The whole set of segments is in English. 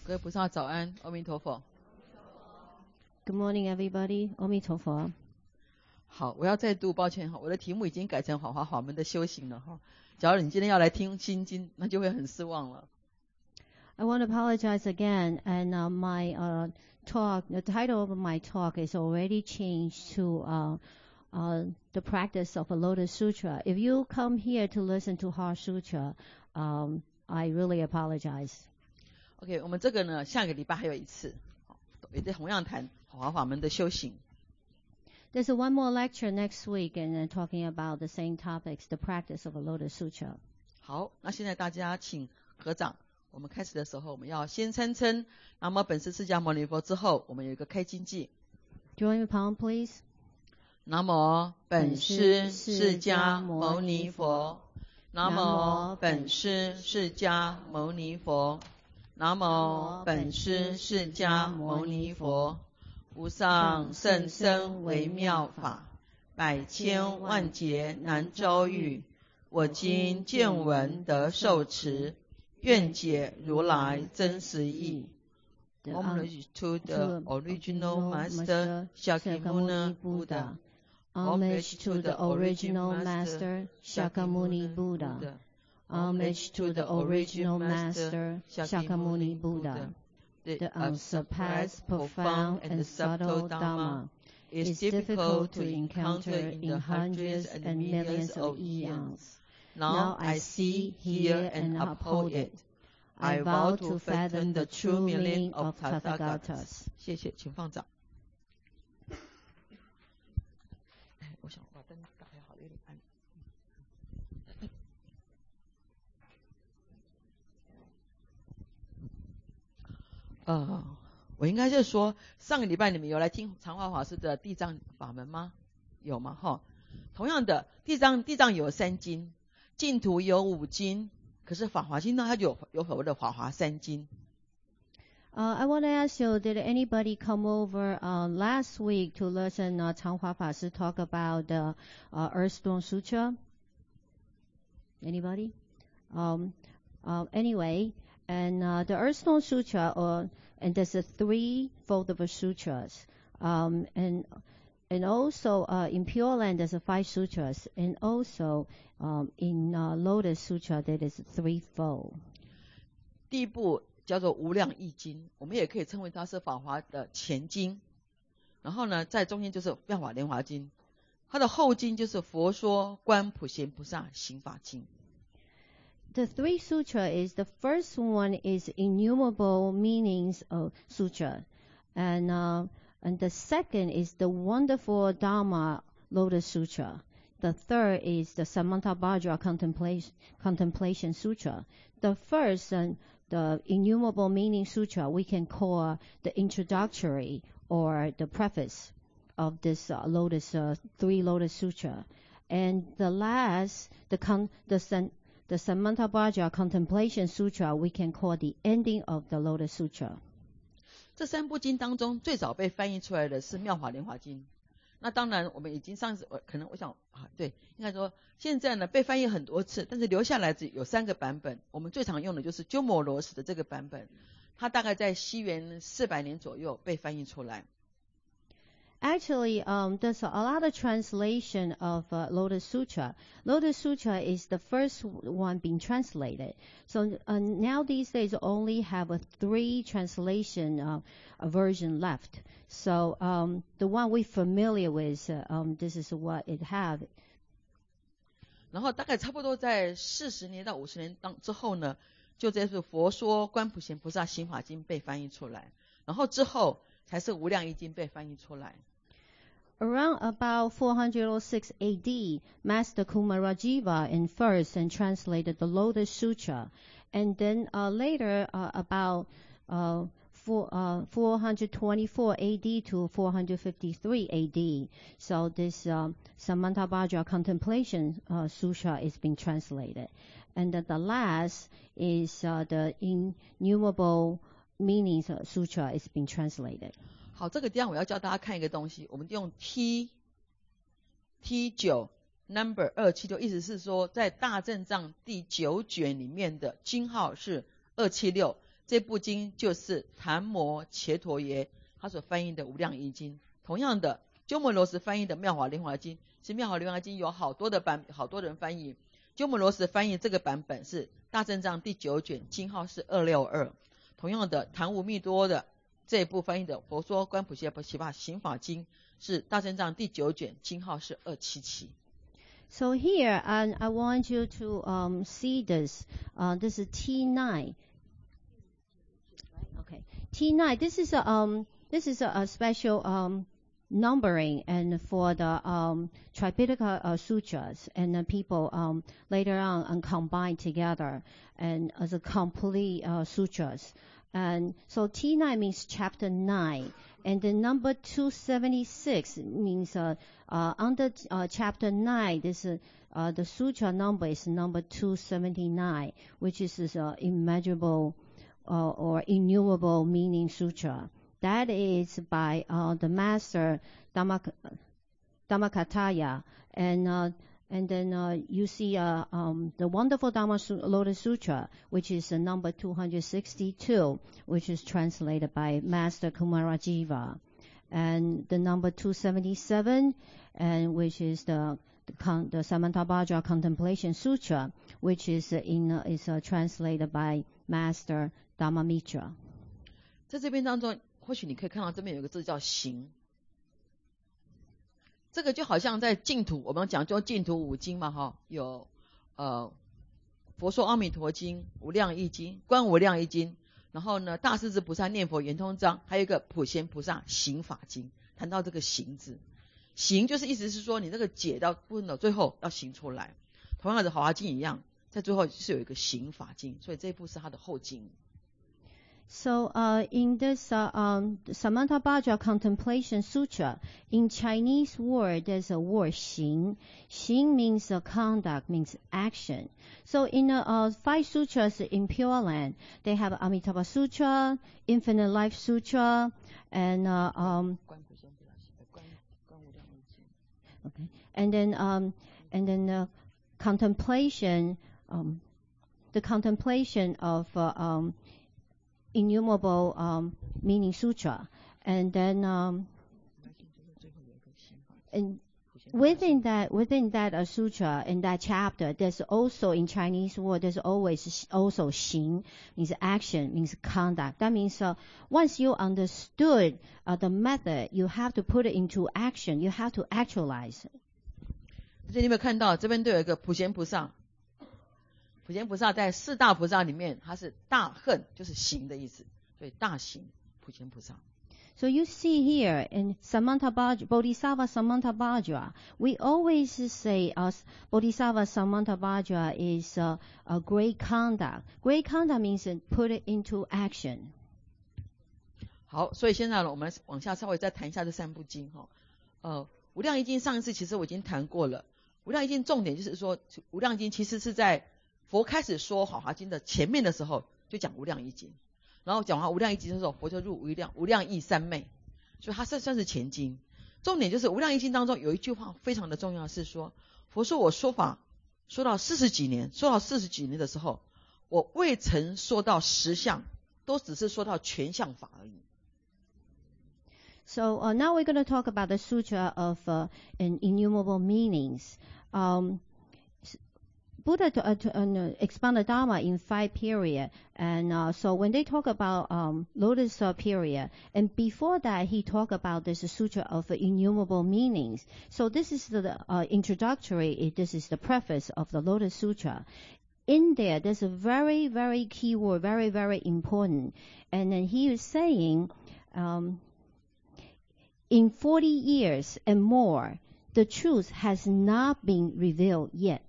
各位菩萨早安，阿弥陀佛。 Good morning, everybody. 阿弥陀佛。 好，我要再度抱歉哈，我的题目已经改成法华法门的修行了哈。假如你今天要来听心经，那就会很失望了。 I want to apologize again, and my talk, the title of my talk is already changed to the practice of a Lotus Sutra. If you come here to listen to Heart Sutra, I really apologize. OK， 我们这个呢，下个礼拜还有一次，也在同样谈法华法门的修行。 There's one more lecture next week, and talking about the same topics, the practice of a Lotus Sutra. 好，那现在大家请合掌。我们开始的时候，我们要先参称南无本师释迦牟尼佛之后，我们有一个开经偈。 Join me, palm, please. 南无本师释迦牟尼佛。南无本师释迦牟尼佛。南无本师释迦牟尼佛。无上甚深微妙法，百千万劫难遭遇。我今见闻得受持，愿解如来真实义。Homage to the original master Shakyamuni Buddha. Homage to the original master Shakyamuni Buddha. Homage to the original master Shakyamuni Buddha. The unsurpassed, profound, and subtle Dhamma is difficult to encounter in hundreds and millions of eons. Now I see, hear, and uphold it. I vow to fathom the true meaning of Tathagatas. 谢谢，请放掌。我想把灯打开好了，有点暗。我应该是说，上个礼拜你们有来听常华法师的地藏法门吗？有吗？哈，同样的，地藏有3经，净土有5经，可是法华经呢，它就有所谓的法华3经。 I want to ask you, did anybody come over last week to listen Changhua Fa Shi talk about the Earthstone Sutra? Anybody? Anyway, and the Earthstone Sutra, and there's a 3-fold of sutras, and also in Pure Land there's 5 sutras, and also in Lotus Sutra there is 3-fold. 第一部叫做无量义经，我们也可以称为它是法华的前经。然后呢，在中间就是妙法莲华经，它的后经就是佛说观普贤菩萨行法经。 The 3 sutra is, the first one is innumerable meanings of sutra, and the second is the wonderful Dharma Lotus Sutra. The third is the Samantabhadra Contemplation Sutra. The first and the innumerable meaning sutra we can call the introductory or the preface of this 3 Lotus Sutra, and the last the Samantabhadra Contemplation Sutra we can call the ending of the Lotus Sutra. 这3部经当中，最早被翻译出来的是妙法莲华经。那当然，我们已经上次可能我想对，应该说现在呢被翻译很多次，但是留下来只有3个版本。我们最常用的就是鸠摩罗什的这个版本，它大概在西元400年左右被翻译出来。 Actually, there's a lot of translation of Lotus Sutra. Lotus Sutra is the first one being translated. So now these days only have a 3 translation version left. So the one we're familiar with, this is what it had. 然后大概差不多在40年到50年之后呢，就这是佛说观普贤菩萨行法经被翻译出来，然后之后才是无量义经被翻译出来。 Around about 406 AD, Master Kumarajiva in first and translated the Lotus Sutra, and then later about 424 AD to 453 AD. So this Samantabhadra Contemplation Sutra is being translated, and the last is the Innumerable Meanings Sutra is being translated. 好，这个地方我要教大家看一个东西，我们用 T9 number 276，意思是说在大正藏第9卷里面的经号是276， 这部经就是昙摩伽陀耶他所翻译的无量义经。同样的，鸠摩罗什翻译的妙法莲华经，其实妙法莲华经有好多人翻译，鸠摩罗什翻译这个版本是大正藏第9卷，经号是262。同样的，昙无密多的这一部翻译的佛说观普贤菩萨行法经是大正藏第9卷，经号是277。 So here, I want you to see this. This is T9. Okay, T9. This is a special numbering and for the Tripitaka sutras, and people later on combine together and as a complete sutras. And so T9 means chapter 9, and the number 276 means under chapter 9. This the sutra number is number 279, which is immeasurable or innumerable meaning sutra. That is by the master Dhammakataya, and then you see the wonderful Dhamma Lotus Sutra, which is number 262, which is translated by Master Kumarajiva, and the number 277, and which is the Samantabhadra Contemplation Sutra, which is translated by Master Dhammamitra. 在这边当中，或许你可以看到这边有一个字叫行。这个就好像在净土，我们讲究净土五经嘛，有佛说阿弥陀经、无量义经、观无量义经，然后呢大势至菩萨念佛圆通章，还有一个普贤菩萨行法经。谈到这个行字，行就是意思是说你这个解到部分的最后要行出来。同样的好华经一样，在最后是有一个行法经，所以这一部是它的后经。 So in this Samantabhadra Contemplation Sutra, in Chinese word, there's a word 行. 行 means conduct, means action. So in 5 sutras in Pure Land, they have Amitabha Sutra, Infinite Life Sutra, and okay, and then contemplation, the contemplation of innumerable meaning sutra, and then and within that sutra, in that chapter, there's also in Chinese word, there's always also 行, means action, means conduct. That means once you understood the method, you have to put it into action. You have to actualize it. 而且你有没有看到这边都有一个普贤菩萨？普贤菩萨在4大菩萨里面，他是大恨，就是行的意思，所以大行普贤菩萨。 So you see here in Samantabhadra, Bodhisattva Samantabhadra, we always say Bodhisattva Samantabhadra is a great conduct. Great conduct means put it into action. 好，所以现在呢，我们往下稍微再谈一下这3部经无量义经上一次其实我已经谈过了。无量义经重点就是说，无量义经其实是在佛开始说好华经的前面的时候就讲无量义经，然后讲完无量义经的时候，佛就入无量义三昧，所以它算是前经。重点就是无量义经当中有一句话非常的重要，是说佛说我说法说到40几年的时候，我未曾说到实相，都只是说到全相法而已。 So now we're going to talk about the sutra of innumerable meanings. Buddha expanded Dharma in 5 period, and so when they talk about Lotus period, and before that he talked about this sutra of innumerable meanings. So this is the introductory. This is the preface of the Lotus Sutra. In there's a very, very key word, very, very important, and then he is saying, in 40 years and more, the truth has not been revealed yet.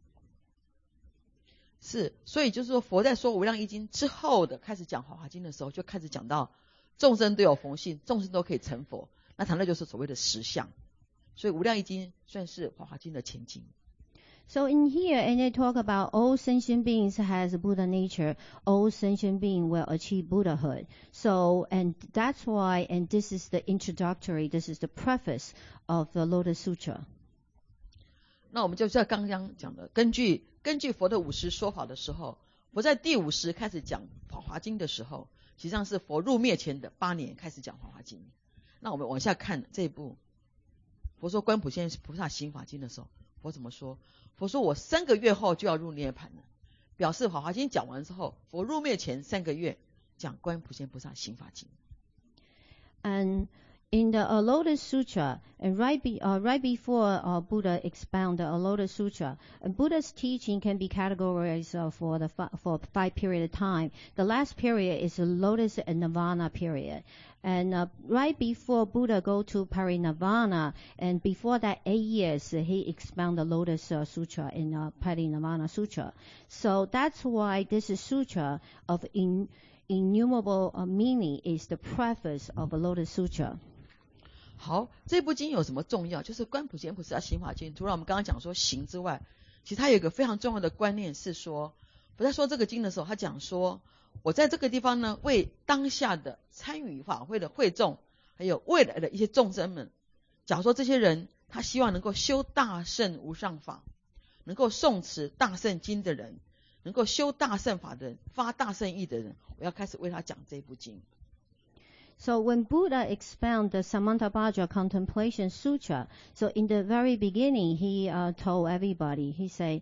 是，所以就是说佛在说无量义经之后的开始讲华华经的时候，就开始讲到众生都有佛性，众生都可以成佛，那谈的就是所谓的实相。所以无量义经算是华华经的前经。 So in here, and they talk about all sentient beings has Buddha nature, all sentient beings will achieve Buddhahood. So, and that's why, and this is the introductory, this is the preface of the Lotus Sutra. 那我们就在刚刚讲的，根据佛的50说法的时候， 佛在第50开始讲《法华经》的时候，实际上是佛入灭前的8年开始讲《法华经》。那我们往下看这一部，佛说观普贤菩萨行法经的时候，佛怎么说？佛说我3个月后就要入涅槃了，表示《法华经》讲完之后，佛入灭前3个月讲观普贤菩萨行法经。 And in the Lotus Sutra, and right before Buddha expound the Lotus Sutra, Buddha's teaching can be categorized for 5 period of time. The last period is the Lotus and Nirvana period. And right before Buddha go to Parinirvana, and before that 8 years, he expound the Lotus Sutra in Parinirvana Sutra. So that's why this sutra of innumerable meaning is the preface of a Lotus Sutra. 好，这部经有什么重要？就是观普贤菩萨行法经，除了我们刚刚讲说行之外，其实它有一个非常重要的观念是说，我在说这个经的时候，他讲说，我在这个地方呢，为当下的参与法会的会众，还有未来的一些众生们，假如说这些人他希望能够修大圣无上法，能够诵持大圣经的人，能够修大圣法的人，发大圣意的人，我要开始为他讲这部经。 So when Buddha expounded the Samantabhadra Contemplation Sutra, so in the very beginning he told everybody, he said,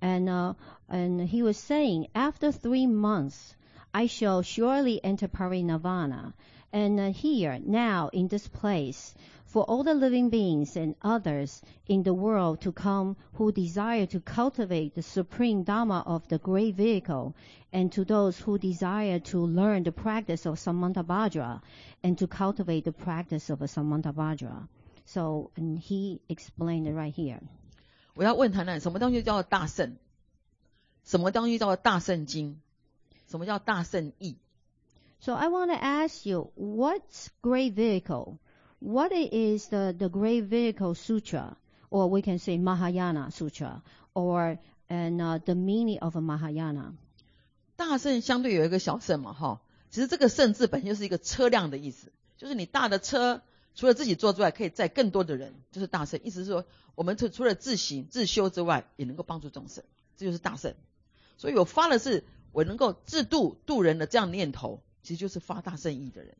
and he was saying, after 3 months, I shall surely enter Parinirvana. And here, now, in this place, for all the living beings and others in the world to come who desire to cultivate the supreme Dharma of the great vehicle, and to those who desire to learn the practice of Samantabhadra, and to cultivate the practice of a Samantabhadra. So, and he explained it right here. 我要问他呢，什么东西叫做大圣？什么东西叫做大圣经？什么叫大圣义？ So I want to ask you, what's great vehicle? What is the great vehicle sutra, or we can say Mahayana sutra, or the meaning of a Mahayana? 大圣相对有一个小圣嘛，哈，其实这个圣字本身就是一个车辆的意思，就是你大的车除了自己坐之外，可以载更多的人，就是大圣。意思是说，我们除了自行自修之外，也能够帮助众生，这就是大圣。所以我发的是我能够自度人的这样念头，其实就是发大圣意的人。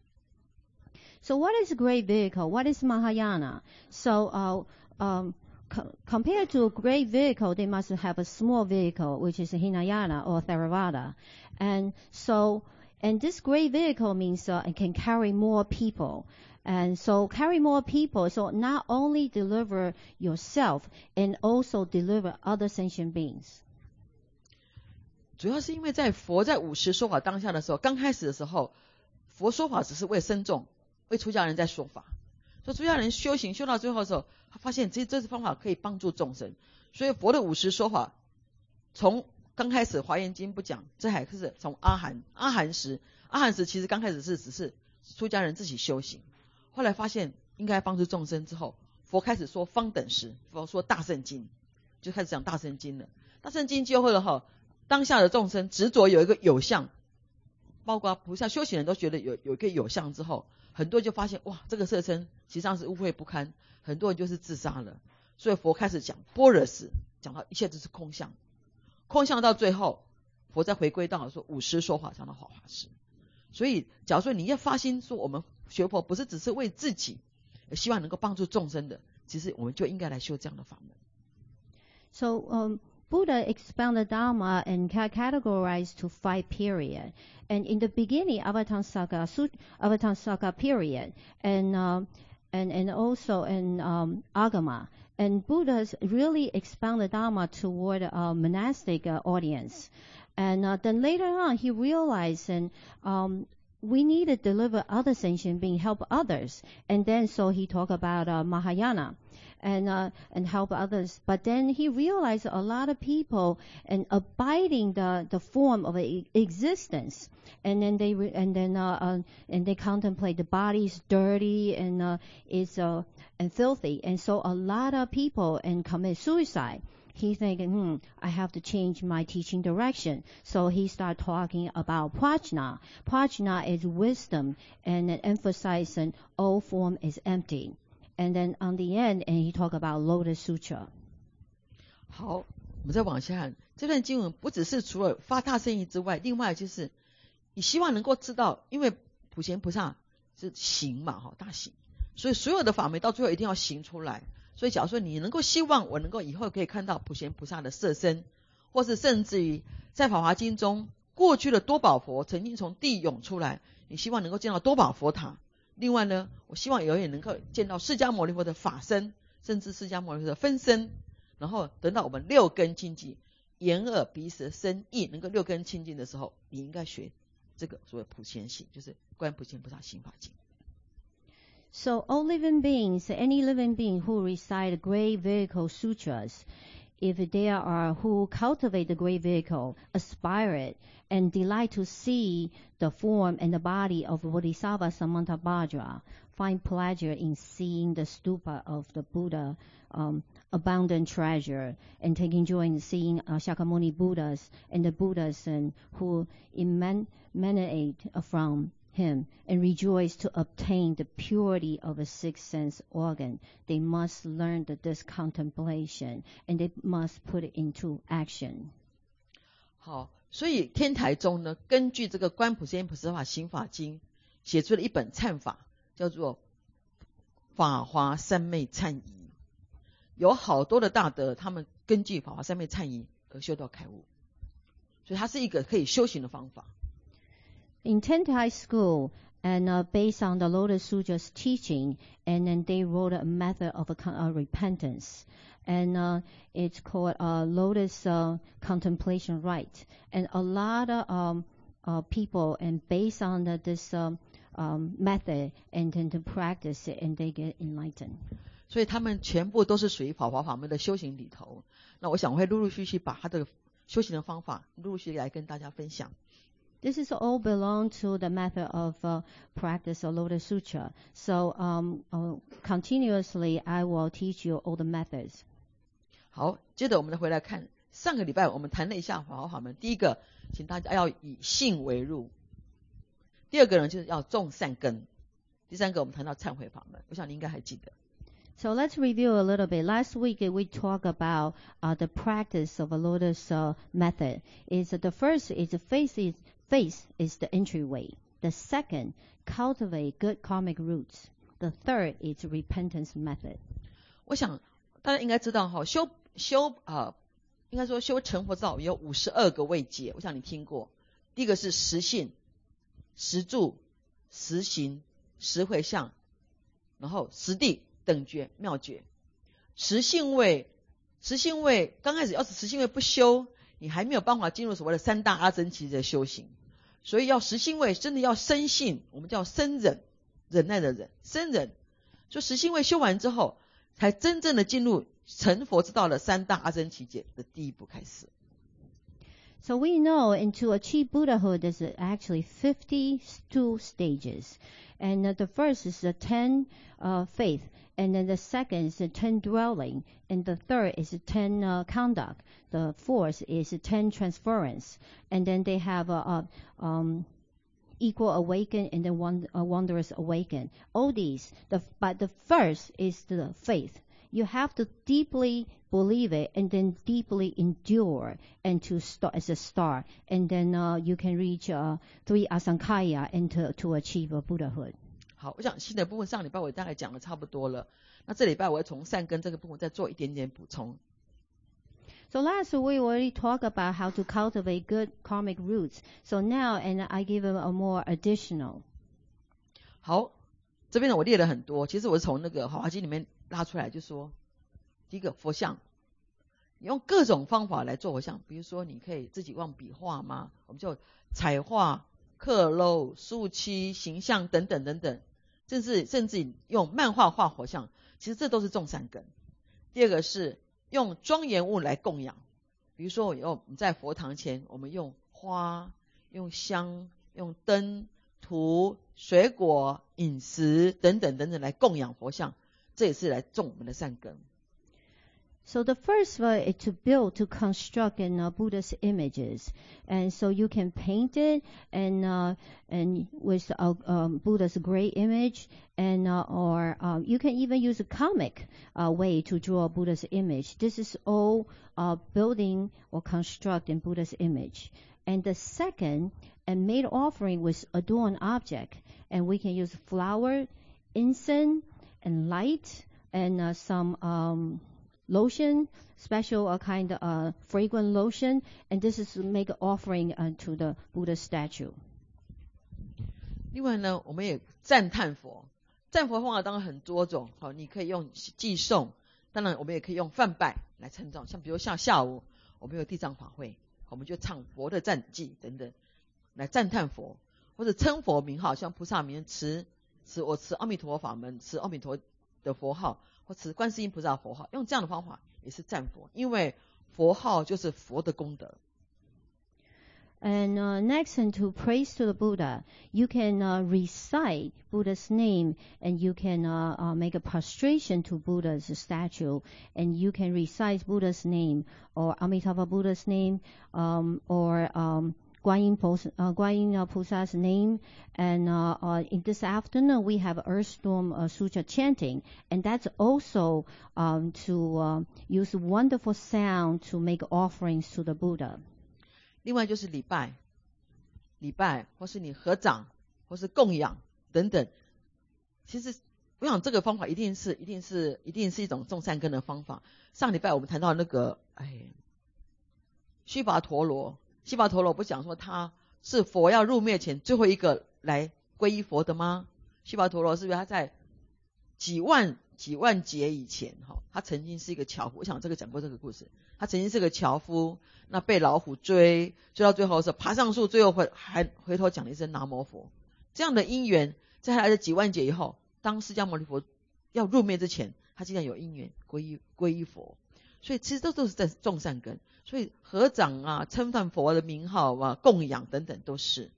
So what is a great vehicle? What is Mahayana? So compared to a great vehicle, they must have a small vehicle, which is a Hinayana or Theravada. And this great vehicle means it can carry more people. And so carry more people, so not only deliver yourself, and also deliver other sentient beings. 主要是因为在佛在50说法当下的时候，刚开始的时候，佛说法只是为僧众、为出家人在说法。所以出家人修行修到最后的时候，他发现这方法可以帮助众生。所以佛的50说法，从刚开始华严经不讲，这还是从阿含时其实刚开始只是出家人自己修行，后来发现应该帮助众生之后，佛开始说方等时，佛说大圣经，就开始讲大圣经了。大圣经就会了后，当下的众生执着有一个有相，包括菩萨修行人都觉得有一个有相之后，很多人就发现哇，这个色身实际上是污秽不堪，很多人就是自杀了。所以佛开始讲般若时，讲到一切都是空相，空相到最后，佛再回归到说50说法上的法华时。所以假如说你要发心说我们学佛不是只是为自己，希望能够帮助众生的，其实我们就应该来修这样的法门。 So Buddha expounded Dharma and categorized to 5 periods. And in the beginning, Avatamsaka period, and also in Agama. And Buddha really expounded Dharma toward a monastic audience. And then later on, he realized we need to deliver other sentient beings, help others. And then so he talked about Mahayana. And help others. But then he realized a lot of people and abiding the form of existence, and then they contemplate the body is dirty and is and filthy, and so a lot of people and commit suicide. He's thinking, I have to change my teaching direction. So he started talking about prajna. Prajna is wisdom, and it emphasizing all form is empty. And then on the end, and he talked about Lotus Sutra. 好， 们再往下看，这段经文不只是除了发大圣意之外，另外就是你希望能够知道，因为普贤菩萨是行嘛，大行，所以所有的法门到最后一定要行出来。所以假如说你能够希望我能够以后可以看到普贤菩萨的色身，或是甚至于在法华经中过去的多宝佛曾经从地涌出来，你希望能够见到多宝佛塔。另外呢，我希望有人能够见到释迦牟尼佛的法身，甚至释迦牟尼佛的分身，然后等到我们六根清净，眼耳鼻舌身意能够六根清净的时候，你应该学这个所谓普贤行，就是观普贤菩萨行法经。 So all living beings, any living being who recite the Great Vehicle Sutras, if they are who cultivate the Great Vehicle, aspire it, and delight to see the form and the body of Bodhisattva Samantabhadra, find pleasure in seeing the stupa of the Buddha, abundant treasure, and taking joy in seeing Shakyamuni Buddhas and the Buddhas who emanate from him, and rejoice to obtain the purity of a sixth sense organ. They must learn this contemplation, and they must put it into action. 好，所以天台宗呢，根据这个观普贤菩萨法行法经，写出了一本忏法，叫做法华三昧忏仪。有好多的大德，他们根据法华三昧忏仪而修道开悟，所以它是一个可以修行的方法。 In Tentai school, and based on the Lotus Sutra's teaching, and then they wrote a method of repentance, and it's called Lotus Contemplation Rite. And a lot of people, and based on this method, and then to practice it, and they get enlightened. 所以他们全部都是属于法华法门的修行里头。那我想我会陆陆续续把他的修行的方法陆陆续续来跟大家分享。 This is all belong to the method of practice of Lotus Sutra. So continuously, I will teach you all the methods. 好，接着我们回来看上个礼拜我们谈了一下法华法门。第一个，请大家要以信为入；第二个呢，就是要种善根；第三个，我们谈到忏悔法门。我想你應該還記得。 So let's review a little bit. Last week we talked about the practice of a Lotus method. The first is faith is the entryway. The second, cultivate good karmic roots. The third is repentance method. 我想大家应该知道哈，应该说修成佛之道有52个位阶，我想你听过。第一个是实信、实住、实行、实回向，然后实地、等觉、妙觉。实信位刚开始要是实信位不修，你还没有办法进入所谓的三大阿僧祇的修行。所以要实信位真的要生信，我们叫生忍，忍耐的忍，生忍。所以实信位修完之后，才真正的进入成佛之道的三大阿僧祇劫的第一步开始。 So we know, and to achieve Buddhahood, there's actually 52 stages. And the first is the 10 faith, and then the second is the 10 dwelling, and the third is the 10 conduct. The fourth is the 10 transference, and then they have equal awaken and then wondrous awaken. All these, but the first is the faith. You have to deeply believe it and then deeply endure and to start as a start. And then you can reach 3 asankaya and to achieve a Buddhahood. 好，我想新的部分上礼拜我大概讲的差不多了。那这礼拜我会从善根这个部分再做一点点补充。 So last we already talked about how to cultivate good karmic roots. So now, and I give them a more additional. 好，这边呢我列了很多，其实我是从那个《法华经》里面拉出来，就说第一个佛像，你用各种方法来做佛像，比如说你可以自己用笔画嘛，我们就彩画、刻镂、塑漆、形象等等等等，甚至用漫画画佛像，其实这都是种善根。第二个是用庄严物来供养，比如说我们在佛堂前，我们用花、用香、用灯、图、水果、饮食等等等等来供养佛像，这也是来种我们的善根。 So the first is to construct in Buddha's images, and so you can paint it and with Buddha's great image, and or you can even use a comic way to draw Buddha's image. This is all building or construct in Buddha's image. And the second, and made offering with adorned object, and we can use flower, incense, and light, and some lotion, special kind of fragrant lotion, and this is to make an offering to the Buddha statue. 另外呢，我们也赞叹佛，赞佛方法当然很多种，好，你可以用祭颂，当然我们也可以用梵拜来称赞，像比如像下午我们有地藏法会，我们就唱佛的赞祭等等，来赞叹佛，或者称佛名号，像菩萨名我持阿弥陀法门，持阿弥陀的佛号，或持观世音菩萨佛号，用这样的方法也是赞佛，因为佛号就是佛的功德。 And next, and to praise to the Buddha, you can recite Buddha's name, and you can make a prostration to Buddha's statue, and you can recite Buddha's name, or Amitabha Buddha's name, or Guan Yin Pusa's name. And in this afternoon, we have Earthstorm Sutra chanting, and that's also to use wonderful sound to make offerings to the Buddha. 另外就是礼拜，或是你合掌，或是供养等等。其实我想这个方法一定是一种种善根的方法。上礼拜我们谈到那个须跋陀罗不讲说他是佛要入灭前最后一个来皈依佛的吗？须跋陀罗是不是他在几万劫以前他曾经是一个樵夫，我想这个讲过这个故事，他曾经是个樵夫，那被老虎追到最后的时候爬上树，最后还回头讲了一声南无佛。这样的因缘在他来的几万劫以后，当释迦牟尼佛要入灭之前，他竟然有因缘皈依佛。所以其实都是在种善根，所以合掌啊，称赞佛的名号啊，供养等等都是。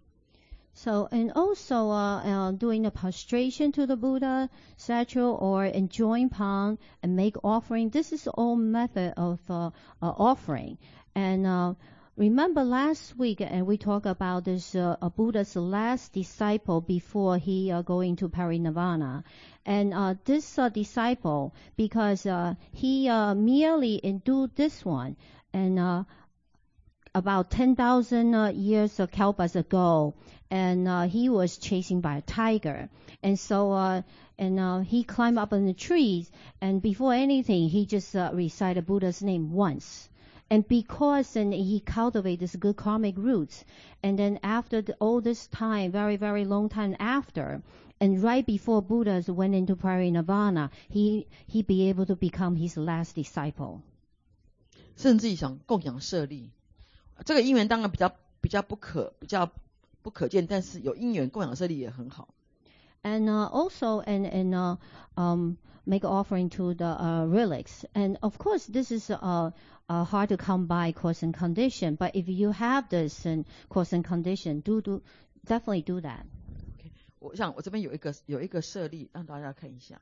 So, and also doing the prostration to the Buddha statue, or enjoying palm and make offering. This is all method of offering. And remember last week, and we talked about this Buddha's last disciple before he going to parinirvana. And this disciple, because he merely endured this one, and about 10,000 years of kalpas ago, and he was chasing by a tiger, and so he climbed up in the trees, and before anything he just recited Buddha's name once, and because he cultivated this good karmic roots, and then after all this time, very very long time after, and right before Buddha went into parinirvana, he be able to become his last disciple. 甚至想供养舍利，这个因缘当然比较不可见，但是有因缘供养舍利也很好。 And also make an offering to the relics. And of course, this is hard to come by cause and condition. But if you have this and cause and condition, definitely do that. Okay. 我想我这边有一个舍利，让大家看一下。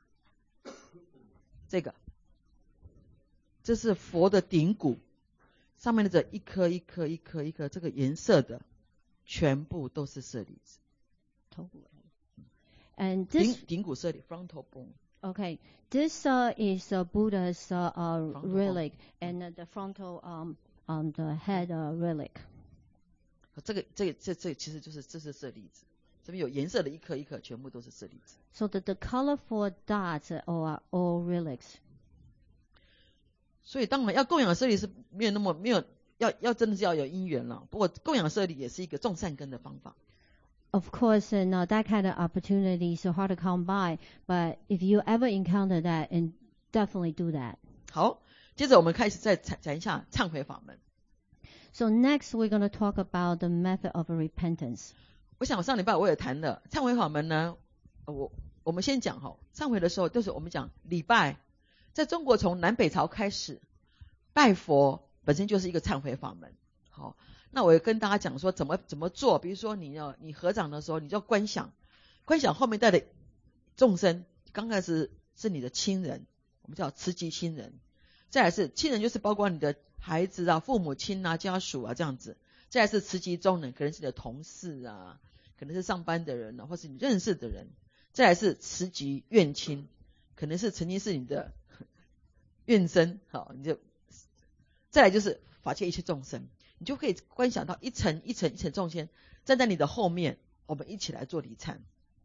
这是佛的顶骨，上面的这一颗一颗这个颜色的，全部都是舍利子。 And this 顶骨舍利 frontal bone. Okay, this is Buddha's relic, and the frontal the head relic. 这其实就是这是舍利子，这边有颜色的一颗一颗，全部都是舍利子。 So the colorful dots are all relics. 所以当然要供养舍利是没有要真的是要有因缘了。不过供养舍利也是一个种善根的方法。 Of course, and that kind of opportunity is so hard to come by. But if you ever encounter that, and definitely do that. 好，接着我们开始再讲一下忏悔法门。 So next, we're going to talk about the method of repentance. 我想上礼拜我也谈了忏悔法门呢。我们先讲忏悔的时候，就是我们讲礼拜。在中国从南北朝开始，拜佛本身就是一个忏悔法门。好，那我也跟大家讲说怎么做。比如说你合掌的时候，你就观想后面带的众生，刚开始是你的亲人，我们叫慈吉亲人。 再来是亲人，就是包括你的孩子啊、父母亲啊、家属啊这样子。再来是慈济中人，可能是你的同事啊，可能是上班的人啊，或是你认识的人。再来是慈济怨亲，可能是曾经是你的怨生，好，你就再来就是法界一切众生，你就可以观想到一层一层一层众生站在你的后面，我们一起来做礼忏。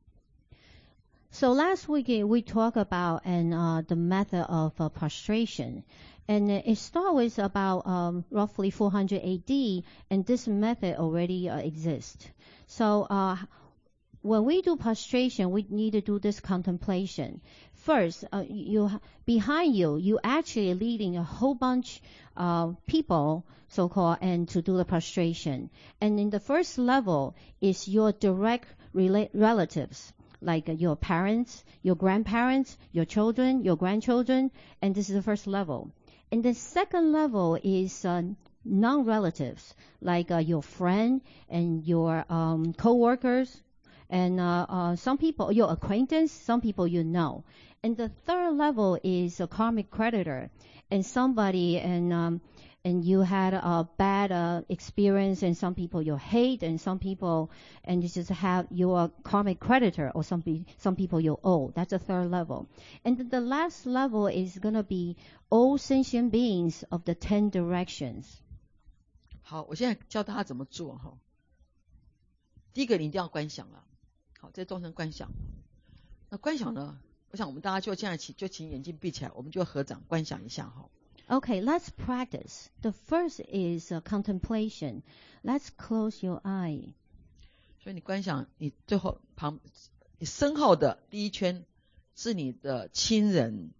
So last week we talked about the method of prostration, and it started with about roughly 400 AD, and this method already exists. So when we do prostration, we need to do this contemplation. First, behind you, you actually leading a whole bunch of people, so-called, and to do the prostration. And in the first level is your direct relatives, like your parents, your grandparents, your children, your grandchildren, and this is the first level. And the second level is non-relatives, like your friend and your co-workers, and some people, your acquaintance, some people you know. And the third level is a karmic creditor, and somebody, and you had a bad experience, and some people you hate, and some people, and you just have your karmic creditor, or some people you owe. That's the third level. And then the last level is going to be all sentient beings of the 10 directions. 好，我现在教大家怎么做哈。第一个你一定要观想了，好，这众生观想。那观想呢，我想我们大家就现在就请眼睛闭起来，我们就合掌观想一下哈。 Okay, let's practice. The first is contemplation. Let's close your eye. 所以你观想，你最后你身后的第一圈是你的亲人。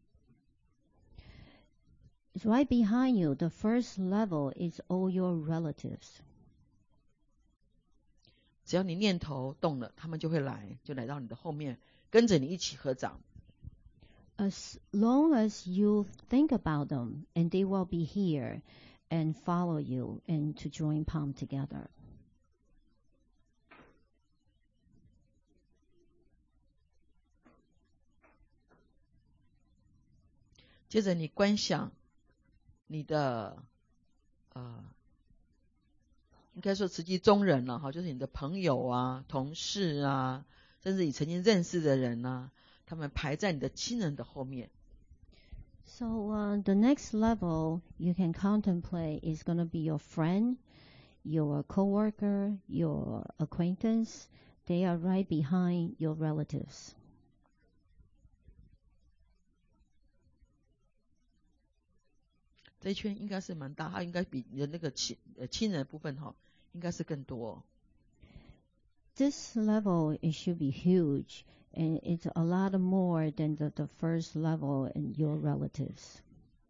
It's right behind you. The first level is all your relatives. 只要你念头动了，他们就会来，就来到你的后面，跟着你一起合掌。 As long as you think about them, and they will be here and follow you and to join palm together. 接着你观想你的应该说慈济中人了哈，就是你的朋友啊、同事啊，甚至你曾经认识的人啊，他们排在你的亲人的后面。 So the next level you can contemplate is going to be your friend, your coworker, your acquaintance. They are right behind your relatives. 这一圈应该是蛮大，它应该比你的那个亲人部分哈，应该是更多。 This level, it should be huge, and it's a lot more than the first level and your relatives.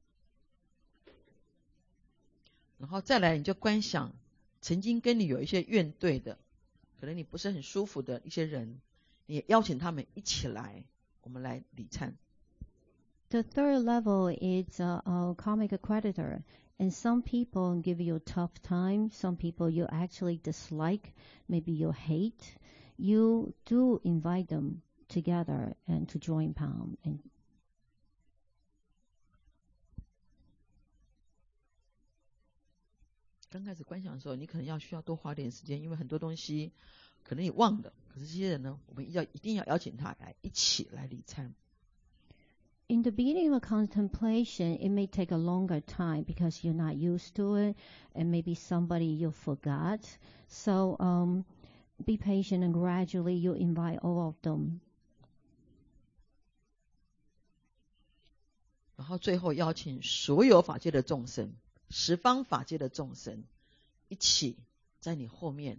然后再来你就观想曾经跟你有一些怨怼的，可能你不是很舒服的一些人，你也邀请他们一起来，我们来礼忏。 The third level is a karmic creditor, and some people give you a tough time, some people you actually dislike, maybe you hate. You do invite them together and to join palm. And 刚开始观想的时候，你可能需要多花点时间，因为很多东西可能你忘了，可是这些人呢，我们一定要邀请他来一起来礼忏。 In the beginning of contemplation, it may take a longer time because you're not used to it, and maybe somebody you forgot. So be patient, and gradually you invite all of them. 然后最后邀请所有法界的众生，十方法界的众生，一起在你后面。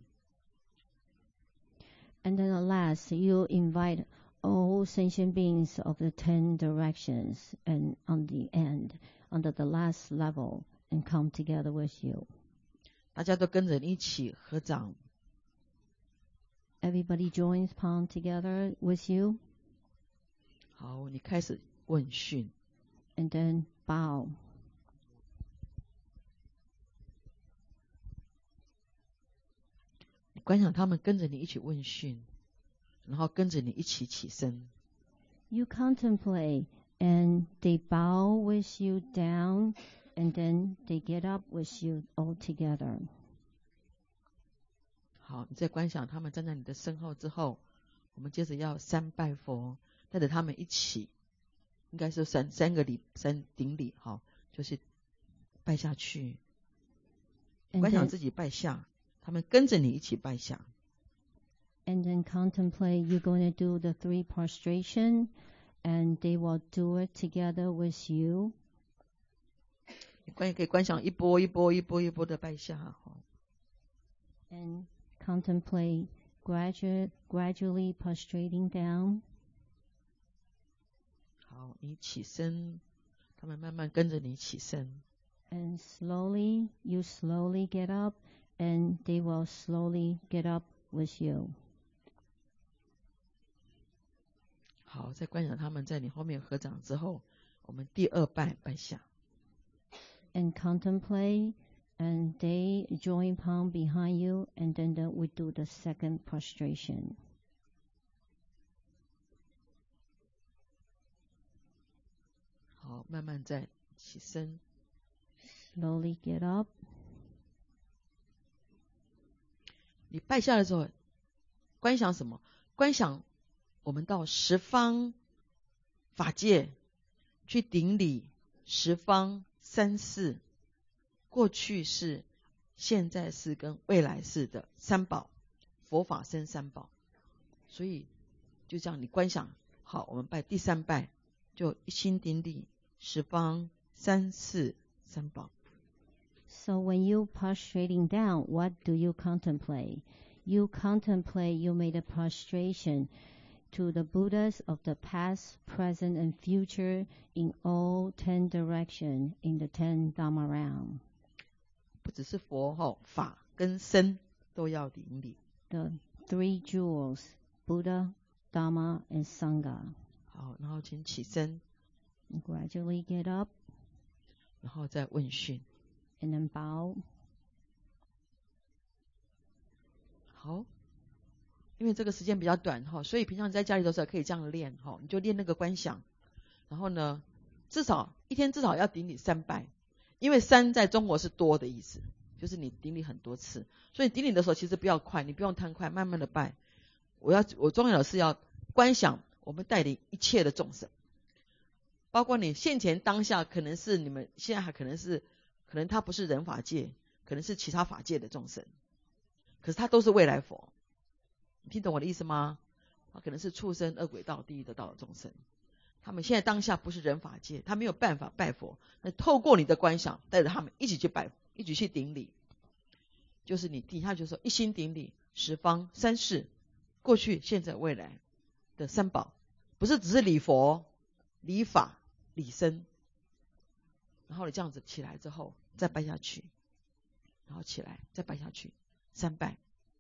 And then at last, you invite all sentient beings of the 10 directions, and on the end, under the last level, and come together with you. 大家都跟着你一起合掌。 Everybody joins palm together with you. 好，你开始问讯。 And then bow. 你观想他们跟着你一起问讯，然后跟着你一起起身。 You contemplate And they bow with you down, and then they get up with you all together. 好，你再观想他们站在你的身后之后，我们接着要三拜佛，带着他们一起，应该是三顶礼，好，就是拜下去。观想自己拜下，他们跟着你一起拜下。 And then contemplate you're going to do the 3 prostration, and they will do it together with you. 你可以观想一波一波一波一波的拜下。 And contemplate gradually prostrating down. 好，你起身，他们慢慢跟着你起身。 And you slowly get up, and they will slowly get up with you. 好，再观想他们在你后面合掌之后，我们第2拜拜下。 And contemplate, and they join palm behind you, and then we do the 2nd prostration. 好，慢慢再起身。 Slowly get up. 你拜下的时候，观想什么？观想我们到十方法界去顶礼十方三世，过去世、现在世跟未来世的三宝，佛法僧三宝。所以就这样，你观想好，我们拜第3拜，就一心顶礼十方三世三宝。 So when you prostrating down, what do you contemplate? You contemplate you made a prostration to the Buddhas of the past, present, and future in all 10 directions in the 10 Dharma realm. 不只是佛法跟僧都要顶礼。 The 3 jewels, Buddha, Dharma, and Sangha. 好，然后请起身。 Gradually get up. 然后再问讯。 And then bow. 好，因为这个时间比较短所以平常你在家里的时候可以这样练你就练那个观想。然后呢，一天至少要顶礼3拜，因为3在中国是多的意思，就是你顶礼很多次。所以顶礼的时候其实不要快，你不用贪快，慢慢的拜。我重要的是要观想我们带领一切的众生，包括你现前当下，可能是你们现在还可能他不是人法界，可能是其他法界的众生，可是他都是未来佛。你听懂我的意思吗？他可能是畜生、恶鬼道、地狱得道的众生，他们现在当下不是人法界，他没有办法拜佛，那透过你的观想，带着他们一起去拜，一起去顶礼。就是你底下就说一心顶礼十方三世，过去、现在、未来的三宝，不是只是礼佛、礼法、礼僧。然后你这样子起来之后再拜下去，然后起来再拜下去，3拜。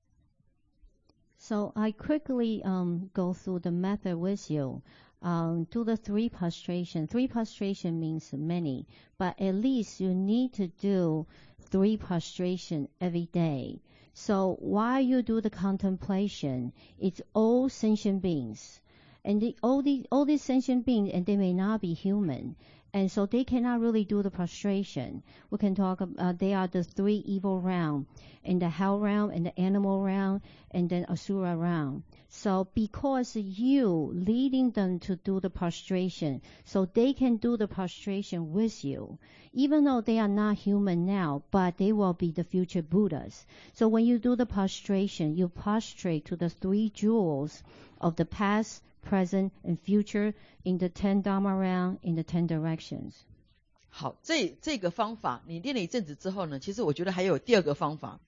So I quickly go through the method with you. Do the 3 prostration. 3 prostration means many, but at least you need to do 3 prostration every day. So while you do the contemplation, it's all sentient beings. And all these sentient beings, and they may not be human. And so they cannot really do the prostration. We can talk about, they are the 3 evil realm, in the hell realm, in the animal realm, and then asura realm. So because you leading them to do the prostration, so they can do the prostration with you, even though they are not human now, but they will be the future Buddhas. So when you do the prostration, you prostrate to the 3 jewels of the past, present, and future in the 10 Dharma realm, in the 10 directions. 好，这个方法你练了一阵子之后呢，其实我觉得还有第2个方法。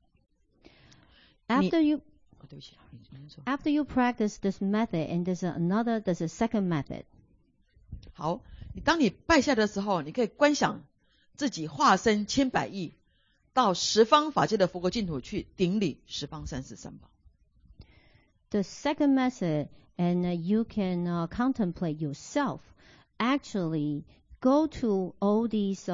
After you 对不起，您说。 After you practice this method, and there's a second method. 好，当你拜下的时候，你可以观想自己化身千百亿，到十方法界的佛国净土去顶礼十方三世三宝。 The second method, and you can contemplate yourself. Actually, go to all these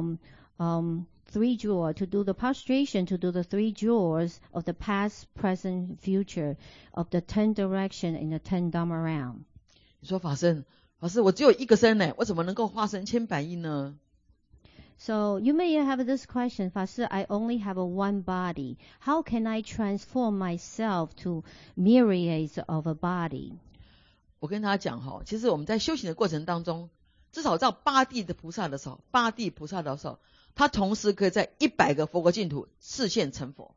3 jewels to do the prostration, to do the 3 jewels of the past, present, future of the 10 direction in the 10 Dharma realm. 你说法身， 老师，我只有一个身呢，我怎么能够化身千百亿呢？ So you may have this question, 法师, I only have one body. How can I transform myself to myriads of a body? 我跟大家讲哈，其实我们在修行的过程当中，至少到八地菩萨的时候，他同时可以在100个佛国净土示现成佛。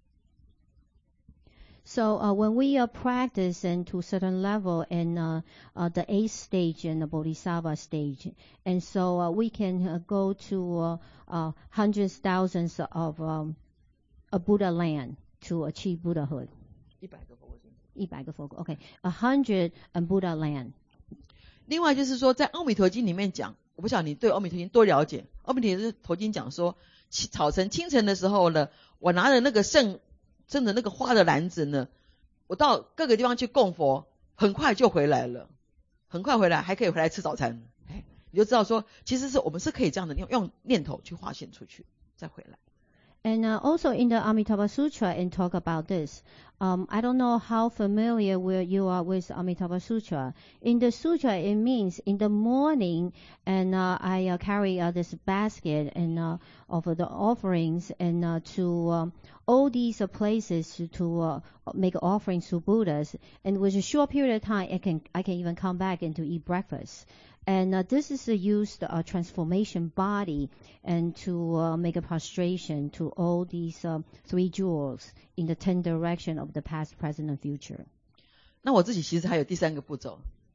So when we practice and to a certain level in the 8th stage and the Bodhisattva stage, and so we can go to hundreds, thousands of a Buddha land to achieve Buddhahood. 100个佛国净土。 100个佛国 ，OK, 100 Buddha land. 另外就是说，在《阿弥陀经》里面讲，我不晓得你对《阿弥陀经》多了解。《阿弥陀经》讲说，早晨清晨的时候呢，我拿着那个圣的那个花的篮子呢，我到各个地方去供佛，很快就回来了，很快回来还可以回来吃早餐。你就知道说，其实是我们是可以这样的用念头去化现出去，再回来。 And also in the Amitabha Sutra, and talk about this. I don't know how familiar you are with Amitabha Sutra. In the sutra, it means in the morning, and I carry this basket and of the offerings, and to all these places to make offerings to Buddhas. And with a short period of time, I can even come back and to eat breakfast. And this is used transformation body and to make a prostration to all these 3 jewels in the 10 direction of the past, present, and future. 那我自己其实还有第3个步骤。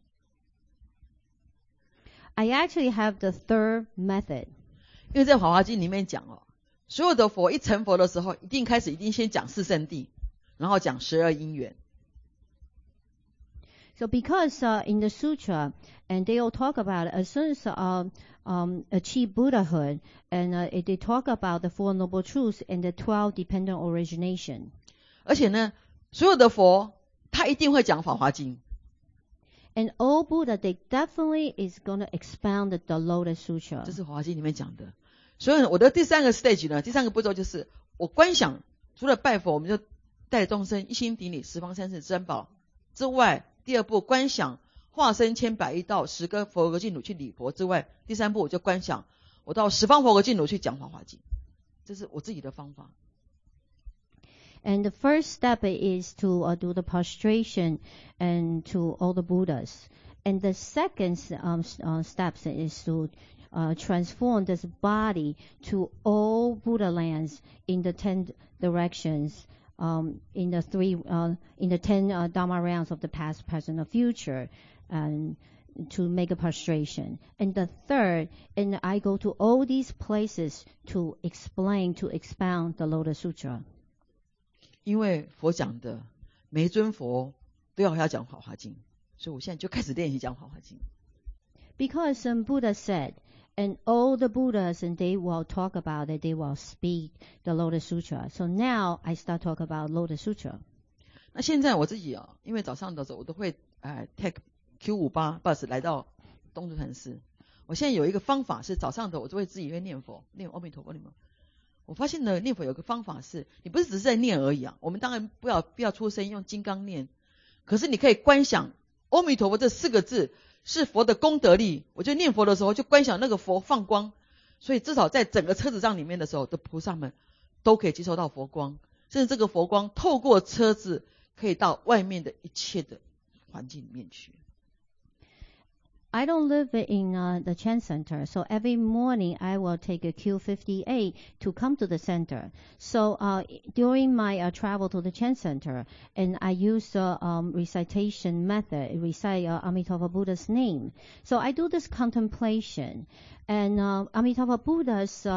I actually have the third method. 因为在《法华经》里面讲哦，所有的佛一成佛的时候，一定先讲4圣谛，然后讲12因缘。 So because in the sutra, and they all talk about it, as soon as achieve Buddhahood, and they talk about the 4 noble truths and the 12 dependent origination. 而且呢，所有的佛他一定会讲《法华经》。 And all Buddha, they definitely is going to expound the Lotus Sutra. 这是《法华经》里面讲的。所以我的第3个 stage 呢，第3个步骤就是我观想，除了拜佛，我们就带众生一心顶礼十方三世珍宝之外，第2步观想化身千百亿到10个佛国净土去礼佛之外，第3步我就观想我到10方佛国净土去讲《法华经》，这是我自己的方法。 And the first step is to do the prostration and to all the Buddhas. And the second step is to transform this body to all Buddha lands in the 10 directions, in the 10 Dharma rounds of the past, present, and future, and to make a prostration. And the third, and I go to all these places to expound the Lotus Sutra. 因为佛讲的每一尊佛都要讲《法华经》，所以我现在就开始练习讲《法华经》。 Because some Buddha said, and all the Buddhas, and they will talk about it, they will speak the Lotus Sutra. So now I start talk about Lotus Sutra. 那现在我自己因为早上的时候我都会take Q58 bus 来到东竹禅寺。我现在有一个方法是早上的我都会自己会念佛，念阿弥陀佛。我发现呢，念佛有个方法是，你不是只是在念而已我们当然不要出声用金刚念，可是你可以观想阿弥陀佛这4个字是佛的功德力。我就念佛的时候就观想那个佛放光，所以至少在整个车子上里面的时候的菩萨们都可以接受到佛光，甚至这个佛光透过车子可以到外面的一切的环境里面去。 I don't live in the Chan Center, so every morning I will take a Q58 to come to the center. So during my travel to the Chan Center, and I use the recitation method, recite Amitabha Buddha's name. So I do this contemplation, and Amitabha Buddha's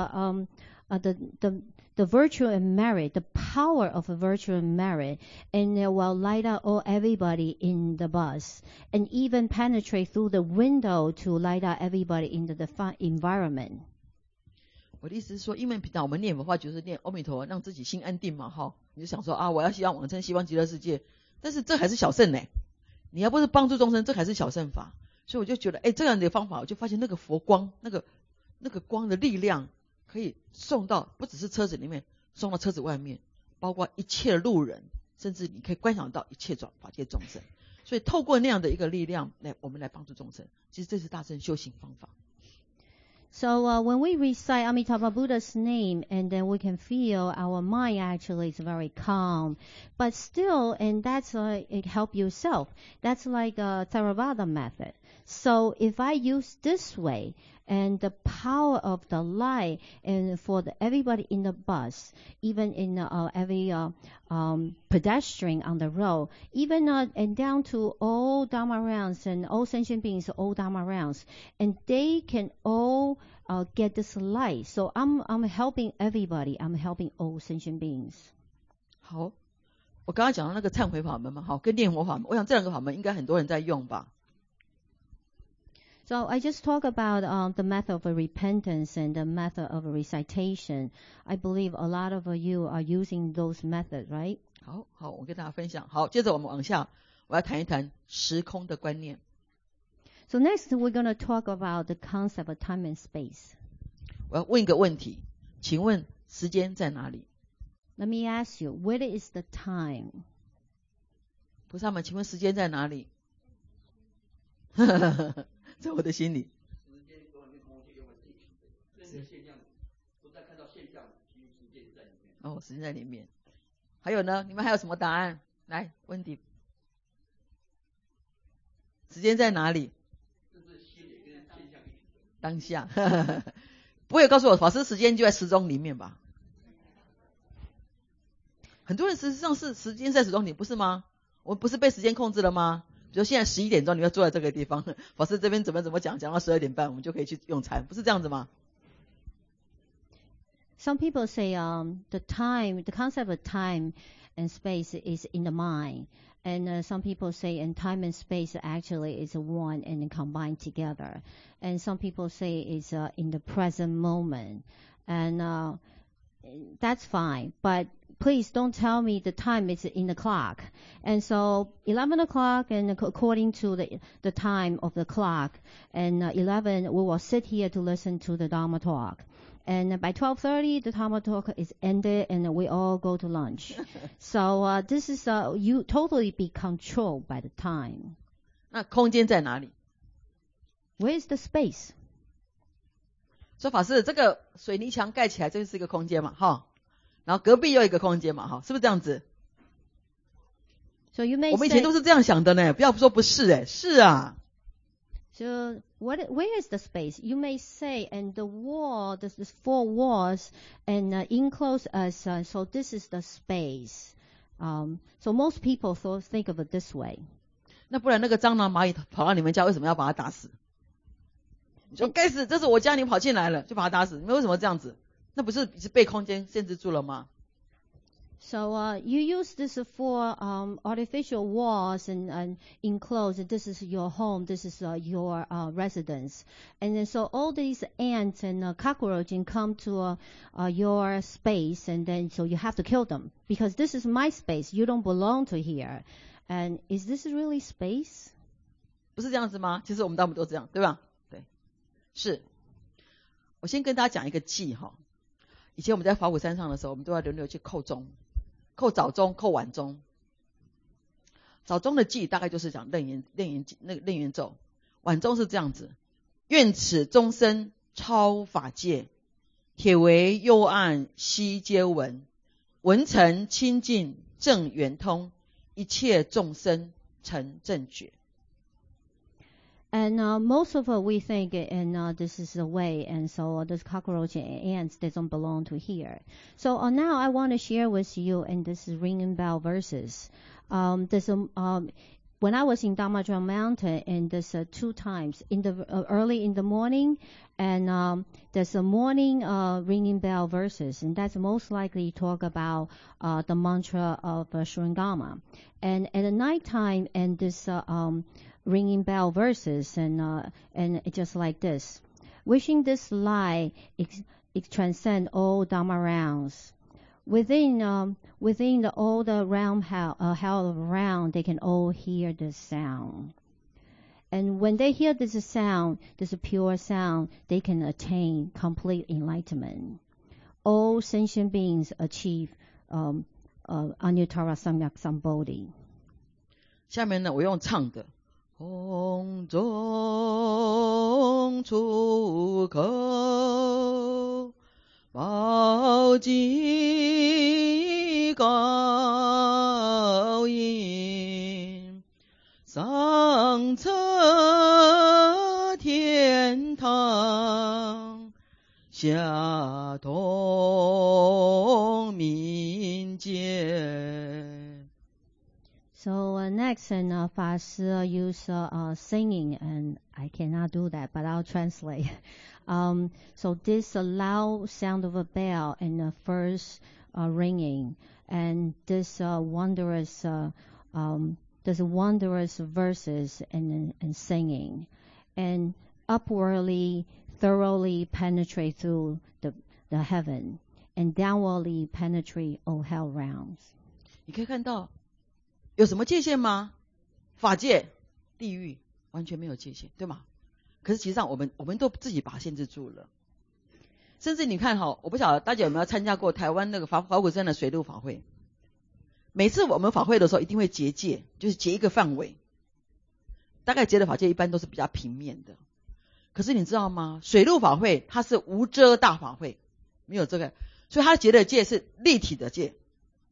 the virtue and merit, the power of virtue and merit, and it will light up everybody in the bus, and even penetrate through the window to light up everybody in the environment. 我的意思是说，因为平常我们念佛的话就是念阿弥陀佛，让自己心安定嘛你就想说我要希望往生西方极乐世界，但是这还是小乘呢，你要不是帮助众生，这还是小乘法。所以我就觉得这样的方法，我就发现那个佛光，那个光的力量可以送到不只是车子里面，送到车子外面，包括一切路人，甚至你可以观想到一切法界众生。 所以透过那样的一个力量我们来帮助众生，其实这是大乘修行方法。 So when we recite Amitabha Buddha's name, and then we can feel our mind actually is very calm, but still, and that's it help yourself. That's like a Theravada method. So if I use this way, and the power of the light, and for everybody in the bus, even in every pedestrian on the road, even and down to all Dharma rounds and all sentient beings, all Dharma rounds, and they can all get this light. So I'm helping everybody. I'm helping all sentient beings. 好，我刚刚讲到那个忏悔法门嘛，好，跟念佛法门，我想这两个法门应该很多人在用吧。 So I just talk about the method of repentance and the method of recitation. I believe a lot of you are using those methods, right? 好，我跟大家分享。好，接着我们往下，我要谈一谈时空的观念。 So next we're going to talk about the concept of time and space. 我要问一个问题，请问时间在哪里？ Let me ask you, where is the time? 菩萨们，请问时间在哪里？在我的心里。时间跟空间有关系，任何现象不再看到现象，其实时间在里面。哦，时间在里面。还有呢？你们还有什么答案？来，问题。时间在哪里？就是心理跟现象一体。当下。不会告诉我，法师时间就在时钟里面吧？很多人实际上是时间在时钟里，不是吗？我不是被时间控制了吗？比如现在11点钟，你要坐在这个地方，法师这边怎么讲到12点半，我们就可以去用餐，不是这样子吗？ Some people say the concept of time and space is in the mind, and some people say and time and space actually is one and combined together, and some people say it's in the present moment, and that's fine, but please don't tell me the time is in the clock. And so 11 o'clock, and according to the time of the clock, and 11 we will sit here to listen to the Dharma talk. And by 12:30 the Dharma talk is ended, and we all go to lunch. So this is you totally be controlled by the time. 那空间在哪里？ Where is the space? 说法师，这个水泥墙盖起来，这就是一个空间嘛，哈。然后隔壁又一个空间嘛，哈，是不是这样子？ So you may 我们以前都是这样想的呢，不要说不是，是啊。 So where is the space? You may say, and the wall, this is 4 walls, and enclose us. So this is the space. So most people think of it this way. 那不然那个蟑螂蚂蚁跑到你们家，为什么要把它打死？你说该死，这是我家，你跑进来了，就把它打死。你们为什么这样子？那不是被空间限制住了吗？ So you use this for artificial walls and enclosed. This is your home. This is your residence. And then so all these ants and cockroaches come to your space, and then so you have to kill them because this is my space. You don't belong to here. And is this really space? 不是这样子吗？其实我们大部分都这样，对吧？对，是。我先跟大家讲一个记哈。以前我们在法鼓山上的时候，我们都要轮流去叩钟。叩早钟，叩晚钟。早钟的偈大概就是讲楞严咒，晚钟是这样子：愿此钟声超法界，铁围幽暗悉皆闻，闻成清净正圆通，一切众生成正觉。 And most of it we think, and this is the way, and so this cockroach and ants doesn't belong to here. So now I want to share with you, and this is ringing bell verses. When I was in Dhammadram Mountain, and there's 2 times in the early in the morning, and there's a morning ringing bell verses, and that's most likely talk about the mantra of Shrangama. And at the night time, and this ringing bell verses, and it's just like this: wishing this light it transcend all Dharma rounds. Within the all the realm hell around, they can all hear this sound. And when they hear this sound, this pure sound, they can attain complete enlightenment. All sentient beings achieve Anuttara Samyak Sambodhi. 下面呢，我用唱的，空中出口，宝鸡高音，上测天堂，下通民间。 So next, and 法师 use singing, and I cannot do that, but I'll translate. So this loud sound of a bell in the first ringing, and this wondrous verses and singing, and upwardly, thoroughly penetrate through the heaven, and downwardly penetrate all hell realms. 你可以看到有什么界限吗？法界、地狱完全没有界限，对吗？可是其实上我们都自己把它限制住了。甚至你看哈，我不晓得大家有没有参加过台湾那个法鼓山的水陆法会？每次我们法会的时候一定会结界，就是结一个范围。大概结的法界一般都是比较平面的。可是你知道吗？水陆法会它是无遮大法会，没有这个，所以它结的界是立体的界。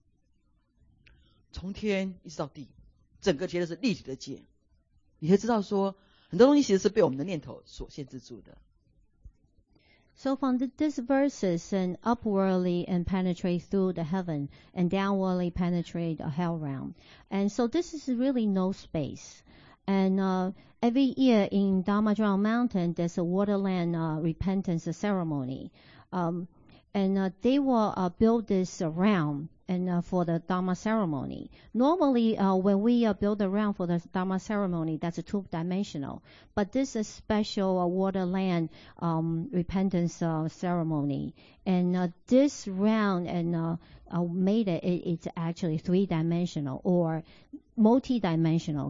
从天一直到地，整个结的是立体的界。你可以知道说，很多东西其实是被我们的念头所限制住的。 So from these verses, and upwardly and penetrate through the heaven, and downwardly penetrate the hell realm. And so this is really no space. And every year in Dharmadram Mountain, there's a Waterland repentance ceremony. And they will build this round and for the Dharma ceremony. Normally, when we build a round for the Dharma ceremony, that's a two-dimensional. But this is a special Waterland repentance ceremony. And this round and made it's actually three-dimensional or multi-dimensional.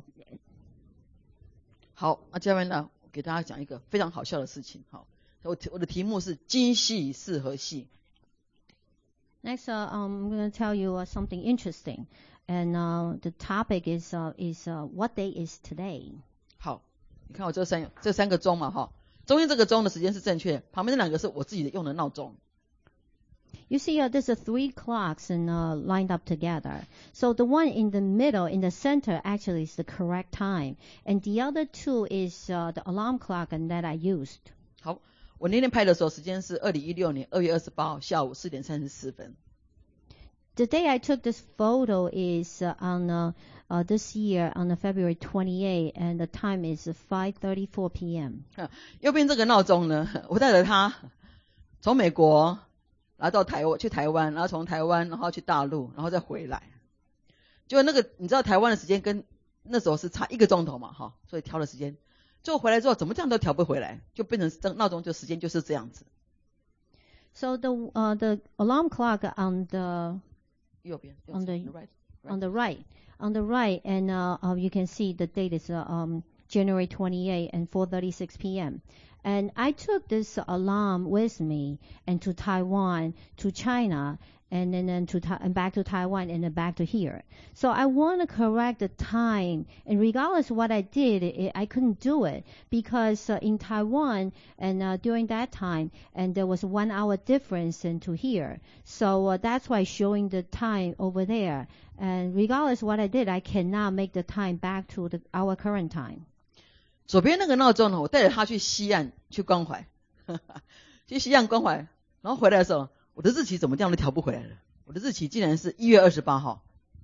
好，那接下来呢，我给大家讲一个非常好笑的事情。好，我的题目是今夕是何夕。 Next, I'm going to tell you something interesting, and the topic is what day is today. 好，你看我这三个钟嘛，哈，中间这个钟的时间是正确，旁边那两个是我自己用的闹钟。 You see, there's 3 clocks and lined up together. So the one in the middle, in the center, actually is the correct time, and the other 2 is the alarm clock and that I used. 好，我那天拍的时候，时间是2016年2月28号下午4点34分。 The day I took this photo is on this year on February 28, and the time is 5:34 p.m. 右边这个闹钟呢，我带着它从美国来到去台湾，然后从台湾然后去大陆，然后再回来。就那个你知道台湾的时间跟那时候是差1个钟头嘛，哈，所以调了时间。最后回来之后怎么这样都调不回来，就变成闹钟就时间就是这样子。 So the alarm clock on the 右边 on the right, and you can see the date is January 28 and 4:36 p.m. And I took this alarm with me and to Taiwan, to China, and then and back to Taiwan, and then back to here. So I want to correct the time, and regardless of what I did, I couldn't do it because in Taiwan and during that time, and there was 1 hour difference into here. So that's why showing the time over there. And regardless of what I did, I cannot make the time back to our current time. 左边那个闹钟呢，我带着它去西岸去关怀，去西岸关怀，然后回来的时候，我的日期怎么这样都调不回来了。我的日期竟然是1月28号。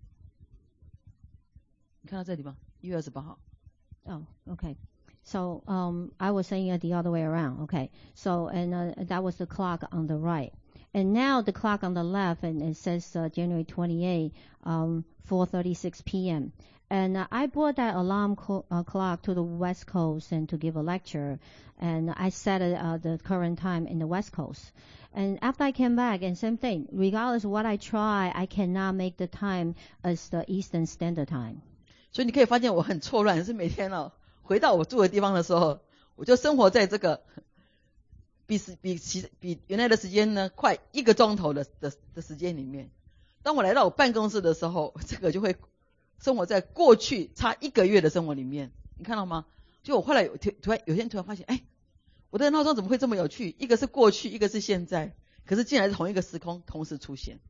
你看到这里吗？1月28号。 Oh, okay. So I was saying it the other way around. Okay. So and that was the clock on the right. And now the clock on the left, and it says January 28, 4:36 p.m. And I brought that alarm clock to the West Coast and to give a lecture, and I set the current time in the West Coast. And after I came back, and same thing, regardless of what I try, I cannot make the time as the Eastern Standard Time. 所以你可以发现我很错乱，是每天回到我住的地方的时候，我就生活在这个比原来的时间呢快1个钟头的时间里面。当我来到我办公室的时候，这个就会生活在过去差1个月的生活里面，你看到吗？就我后来有天突然发现，我的闹钟怎么会这么有趣？一个是过去，一个是现在，可是竟然是同一个时空同时出现。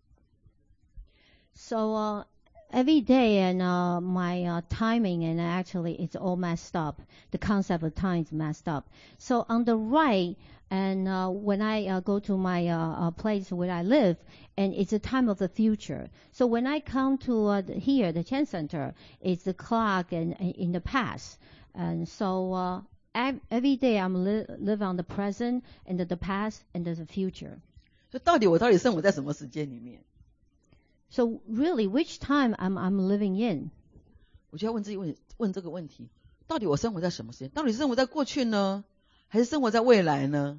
So every day and my timing and actually it's all messed up. The concept of time is messed up. So on the right, and when I go to my place where I live, and it's a time of the future. So when I come to here, the Chen Center, it's the clock and in the past. And so every day I'm live on the present and the past and the future. 所以我到底生活在什么时间里面？ So really, which time I'm living in? 我就要问这个问题：到底我生活在什么时间？到底是生活在过去呢，还是生活在未来呢？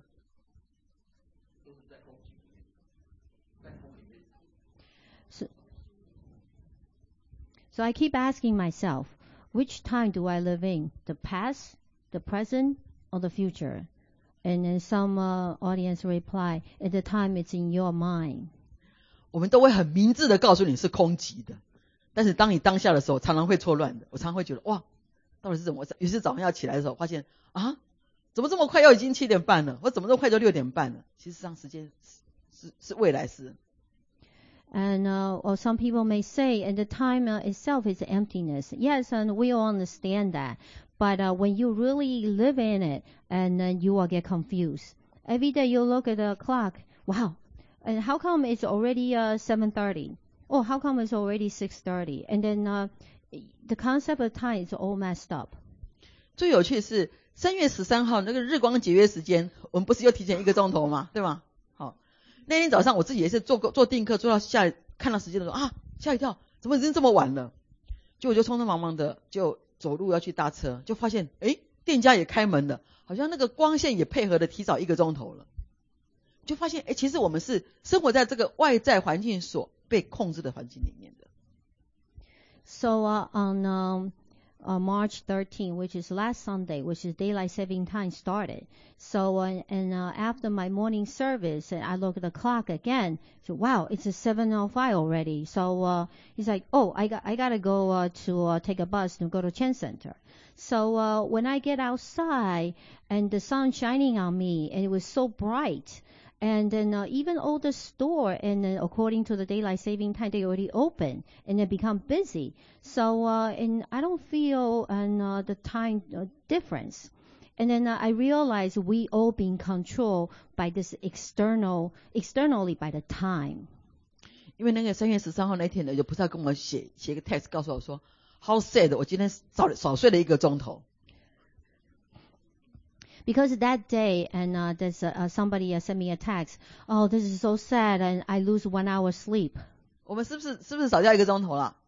So I keep asking myself, which time do I live in? The past, the present, or the future? And then some audience reply, at the time it's in your mind. 我们都会很明智的告诉你是空寂的，但是当你当下的时候，常常会错乱的。我常常会觉得哇，到底是怎么？于是早上要起来的时候，发现啊，怎么这么快要已经7点半了？或怎么这么快就6点半了？其实上时间是未来式。 And or some people may say, and the time itself is emptiness. Yes, and we all understand that. But when you really live in it, and then you will get confused. Every day you look at the clock. Wow, and how come it's already 7:30? Oh, how come it's already 6:30? And then the concept of time is all messed up. 最有趣的是3月13号那个日光节约时间，我们不是又提前1个钟头吗？对吗？好，那天早上我自己也是做定课，做到看到时间的时候啊，吓一跳，怎么已经这么晚了？结果我就匆匆忙忙的就走路要去搭车，就发现店家也开门了，好像那个光线也配合的提早1个钟头了。就发现其实我们是生活在这个外在环境所被控制的环境里面的。 So on March 13, which is last Sunday, which is daylight saving time started. So after my morning service, and I look at the clock again. So wow, it's 7:05 already. So he's like, oh, I gotta go to take a bus to go to Chen Center. So when I get outside and the sun shining on me, and it was so bright. And then even all the store, and then according to the daylight saving time, they already open and they become busy. So and I don't feel the time difference. And then I realize we all being controlled by this externally by the time. 因为那个3月13号那天呢，有菩萨跟我写一个 text， 告诉我说 ，How sad， 我今天少睡了1个钟头。 Because that day, and there's somebody sent me a text. Oh, this is so sad, and I lose 1 hour sleep. 我们是不是少掉1个钟头了？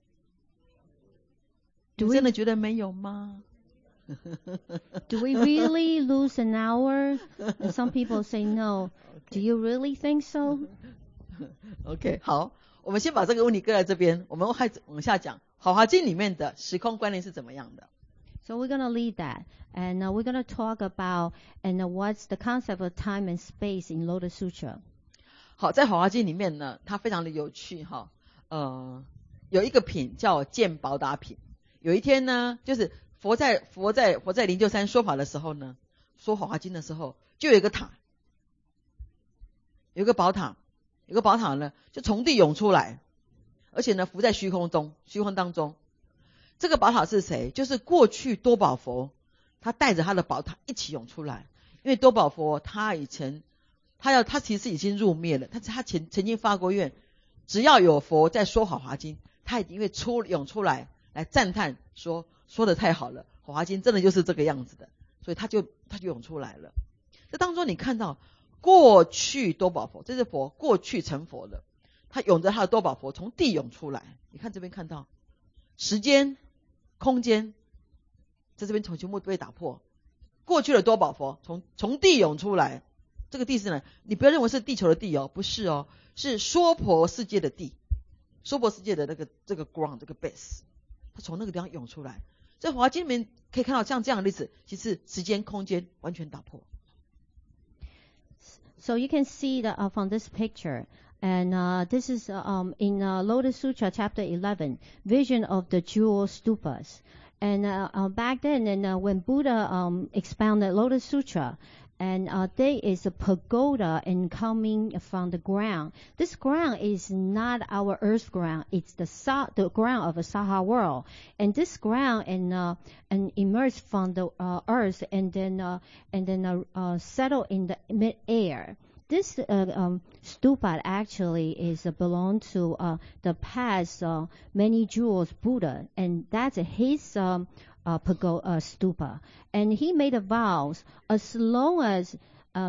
你真的觉得没有吗？ Do we really lose an hour? And some people say no. Do you really think so? OK， 好，我们先把这个问题搁在这边，我们往下讲《华华经》里面的时空观念是怎么样的。 So we're going to leave that, and we're going to talk about and what's the concept of time and space in Lotus Sutra. 好，在《华华经》里面呢，它非常的有趣哈。有一个品叫见宝塔品。有一天呢，就是佛在灵鹫山说法的时候呢，说《华华经》的时候，就有一个塔，有一个宝塔呢，就从地涌出来，而且呢，浮在虚空当中。这个宝塔是谁？就是过去多宝佛，他带着他的宝塔一起涌出来。因为多宝佛他其实已经入灭了，但是他曾经发过愿，只要有佛在说《华华经》，他一定会涌出来赞叹说的太好了，《华华经》真的就是这个样子的，所以他就涌出来了。这当中你看到过去多宝佛，这是佛过去成佛了，他涌着他的多宝佛从地涌出来。你看这边看到时间空间在这边全部被打破，过去的多宝佛从地涌出来。这个地是呢，你不要认为是地球的地哦，不是哦，是娑婆世界的地，娑婆世界的这个 ground 这个 base， 它从那个地方涌出来。在《华经》里面可以看到像这样的例子，其实时间空间完全打破。 So you can see that from this picture, And this is in Lotus Sutra, chapter 11, vision of the jewel stupas. And back then, when Buddha expounded Lotus Sutra, and there is a pagoda and coming from the ground. This ground is not our earth ground. It's the ground of a Saha world. And this ground and emerged from the earth and then settle in the mid-air. This stupa actually is belong to the past many jewels Buddha, and that's his pagoda stupa. And he made a vows as long as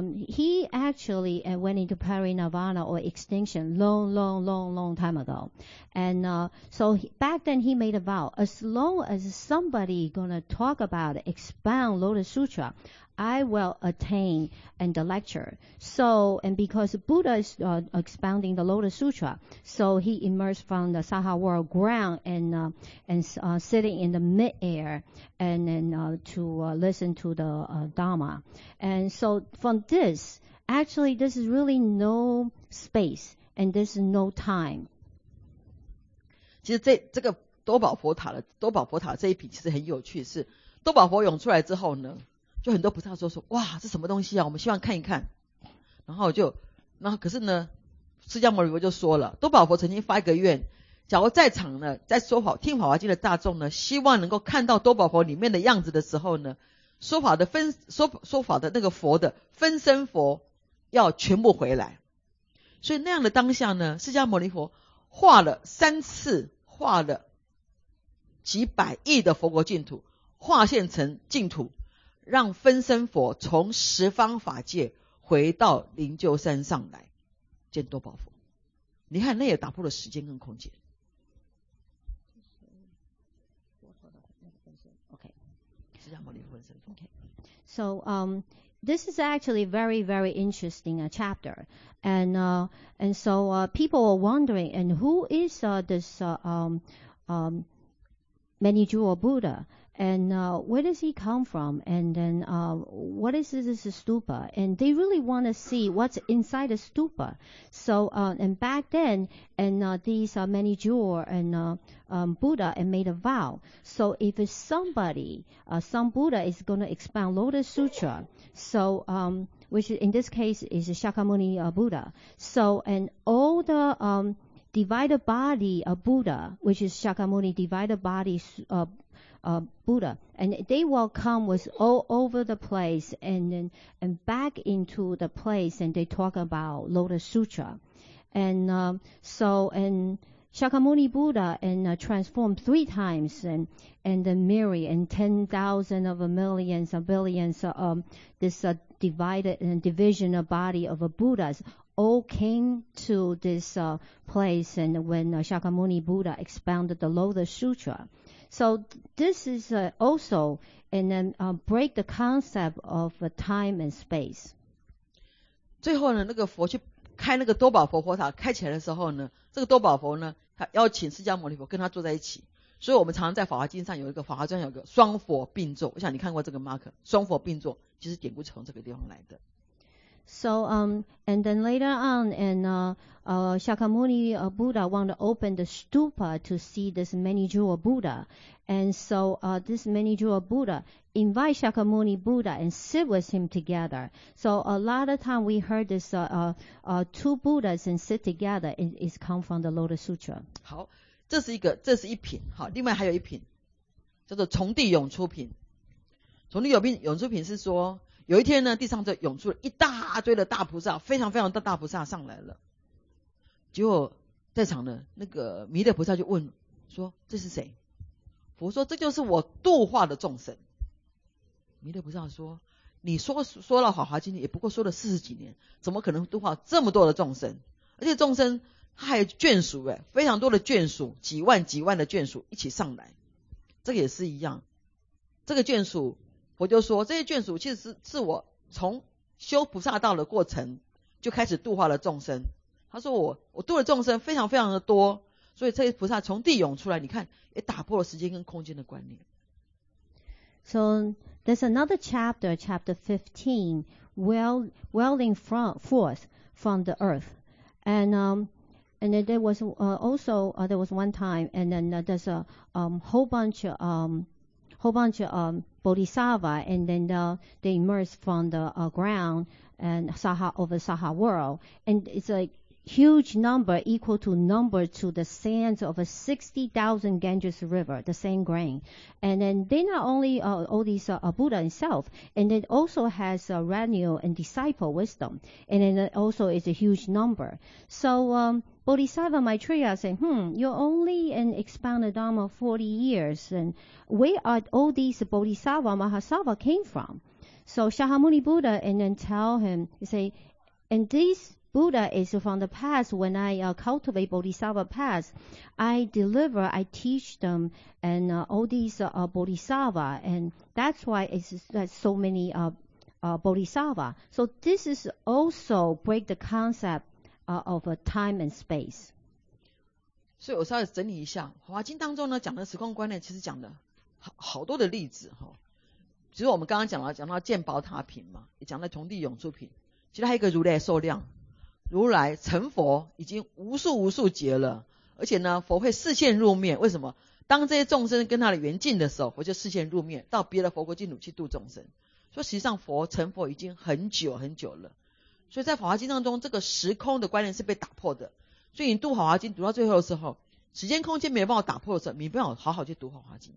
he actually went into parinirvana or extinction long time ago. And so back then he made a vow, as long as somebody gonna talk about expound Lotus Sutra, I will attain and the lecture. So, and because Buddha is expounding the Lotus Sutra, so he emerged from the Saha world ground and sitting in the mid-air and then to listen to the Dharma. And so from this, actually this is really no space and this is no time. 其实这个多宝佛塔这一品其实很有趣，是多宝佛涌出来之后呢，就很多菩萨说哇，这什么东西啊，我们希望看一看。然后可是呢，释迦牟尼佛就说了，多宝佛曾经发一个愿，假如在场呢，在听法华经的大众呢，希望能够看到多宝佛里面的样子的时候呢，说法的那个佛的分身佛要全部回来。所以那样的当下呢，释迦牟尼佛画了3次，画了几百亿的佛国净土，化现成净土，让分身佛从十方法界回到灵鹫山上来见多宝佛。你看，那也打破了时间跟空间。释迦牟尼佛分身佛。 So this is actually very, very interesting chapter, and so people are wondering, and who is this many jewel Buddha, and where does he come from, and then what is this stupa? And they really want to see what's inside the stupa. So and back then, and these many jewel and Buddha and made a vow. So if it's somebody, some Buddha is going to expound Lotus Sutra, so which in this case is Shakyamuni Buddha. So and all the divided body of Buddha, which is Shakyamuni divided body Buddha, and they will come with all over the place and back into the place, and they talk about Lotus Sutra, and so and Shakyamuni Buddha and transformed 3 times, and then Mary and 10,000 of millions of billions this divided and division of body of Buddhas all came to this place, and when Shakyamuni Buddha expounded the Lotus Sutra. So this is also and then break the concept of time and space. 最后呢，那个佛去开那个多宝佛佛塔开起来的时候呢，这个多宝佛呢，他邀请释迦牟尼佛跟他坐在一起。所以我们常常在法华经上有一个法华经有个双佛并坐，我想你看过这个 mark， 双佛并坐，其实典故从这个地方来的。 So and then later on, and Shakyamuni Buddha wanted to open the stupa to see this many jewel Buddha, and so this many jewel Buddha invite Shakyamuni Buddha and sit with him together. So a lot of time we heard this 2 Buddhas and sit together is come from the Lotus Sutra. 好，这是一品，好，另外还有一品叫做从地涌出品。从地涌出品是说，有一天呢，地上就涌出了一大堆的大菩萨，非常非常的大菩萨上来了。结果在场的那个弥勒菩萨就问说：“这是谁？”佛说：“这就是我度化的众生。”弥勒菩萨说：“你说了法华经也不过说了40几年，怎么可能度化这么多的众生？而且众生他还有眷属非常多的眷属，几万的眷属一起上来。这个也是一样，这个眷属。”佛就说，这些眷属其实是我从修菩萨道的过程就开始度化了众生。他说我度了众生非常非常的多，所以这些菩萨从地涌出来，你看也打破了时间跟空间的观念。 So there's another chapter, chapter 15, welling forth from the earth. And then there was also there was one time, and then there's a whole bunch of bodhisattva, and then they emerged from the ground and over Saha world, and it's a huge number equal to the sands of a 60,000 Ganges River, the same grain. And then they not only all these Buddha himself, and it also has retinue and disciple wisdom, and then it also is a huge number. So Bodhisattva Maitreya said, you're only in expounded Dharma 40 years, and where are all these Bodhisattva Mahasattva came from? So Shakyamuni Buddha and then tell him, he say, and these Buddha is from the past. When I cultivate Bodhisattva past, I teach them, and all these Bodhisattva, and that's why there's so many Bodhisattva. So this is also break the concept of time and space. 所以我稍微整理一下，《华华经》当中呢讲的时空观念，其实讲的好多的例子哈。比如我们刚刚讲到见宝塔品嘛，也讲到从地涌出品，其实还有一个如来寿量。如来成佛已经无数劫了，而且呢，佛会示现入面。为什么？当这些众生跟他的缘尽的时候，佛就示现入面，到别的佛国净土去度众生。所以实际上成佛已经很久了。所以在《法华经》当中，这个时空的观念是被打破的。所以你读《法华经》读到最后的时候，时间空间没有办法打破的时候，你不要好好去读《法华经》。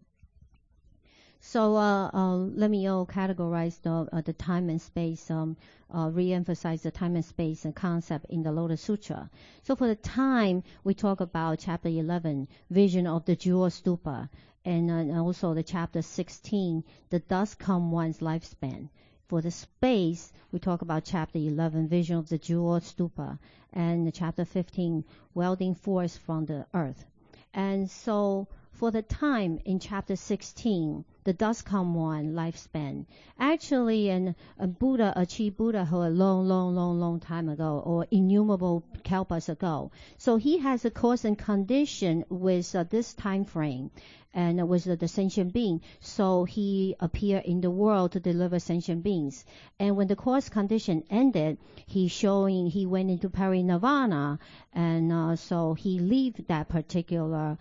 So let me categorize the time and space, re-emphasize the time and space and concept in the Lotus Sutra. So for the time, we talk about chapter 11, vision of the jewel stupa, and also the chapter 16, the dust come one's lifespan. For the space, we talk about chapter 11, vision of the jewel stupa, and chapter 15, welding force from the earth. And so for the time in chapter 16, the dust come one lifespan. Actually, a Buddha achieved Buddhahood a long time ago, or innumerable kalpas ago. So he has a cause and condition with this time frame, and with the sentient being. So he appeared in the world to deliver sentient beings. And when the cause condition ended, he went into parinirvana, and so he left that particular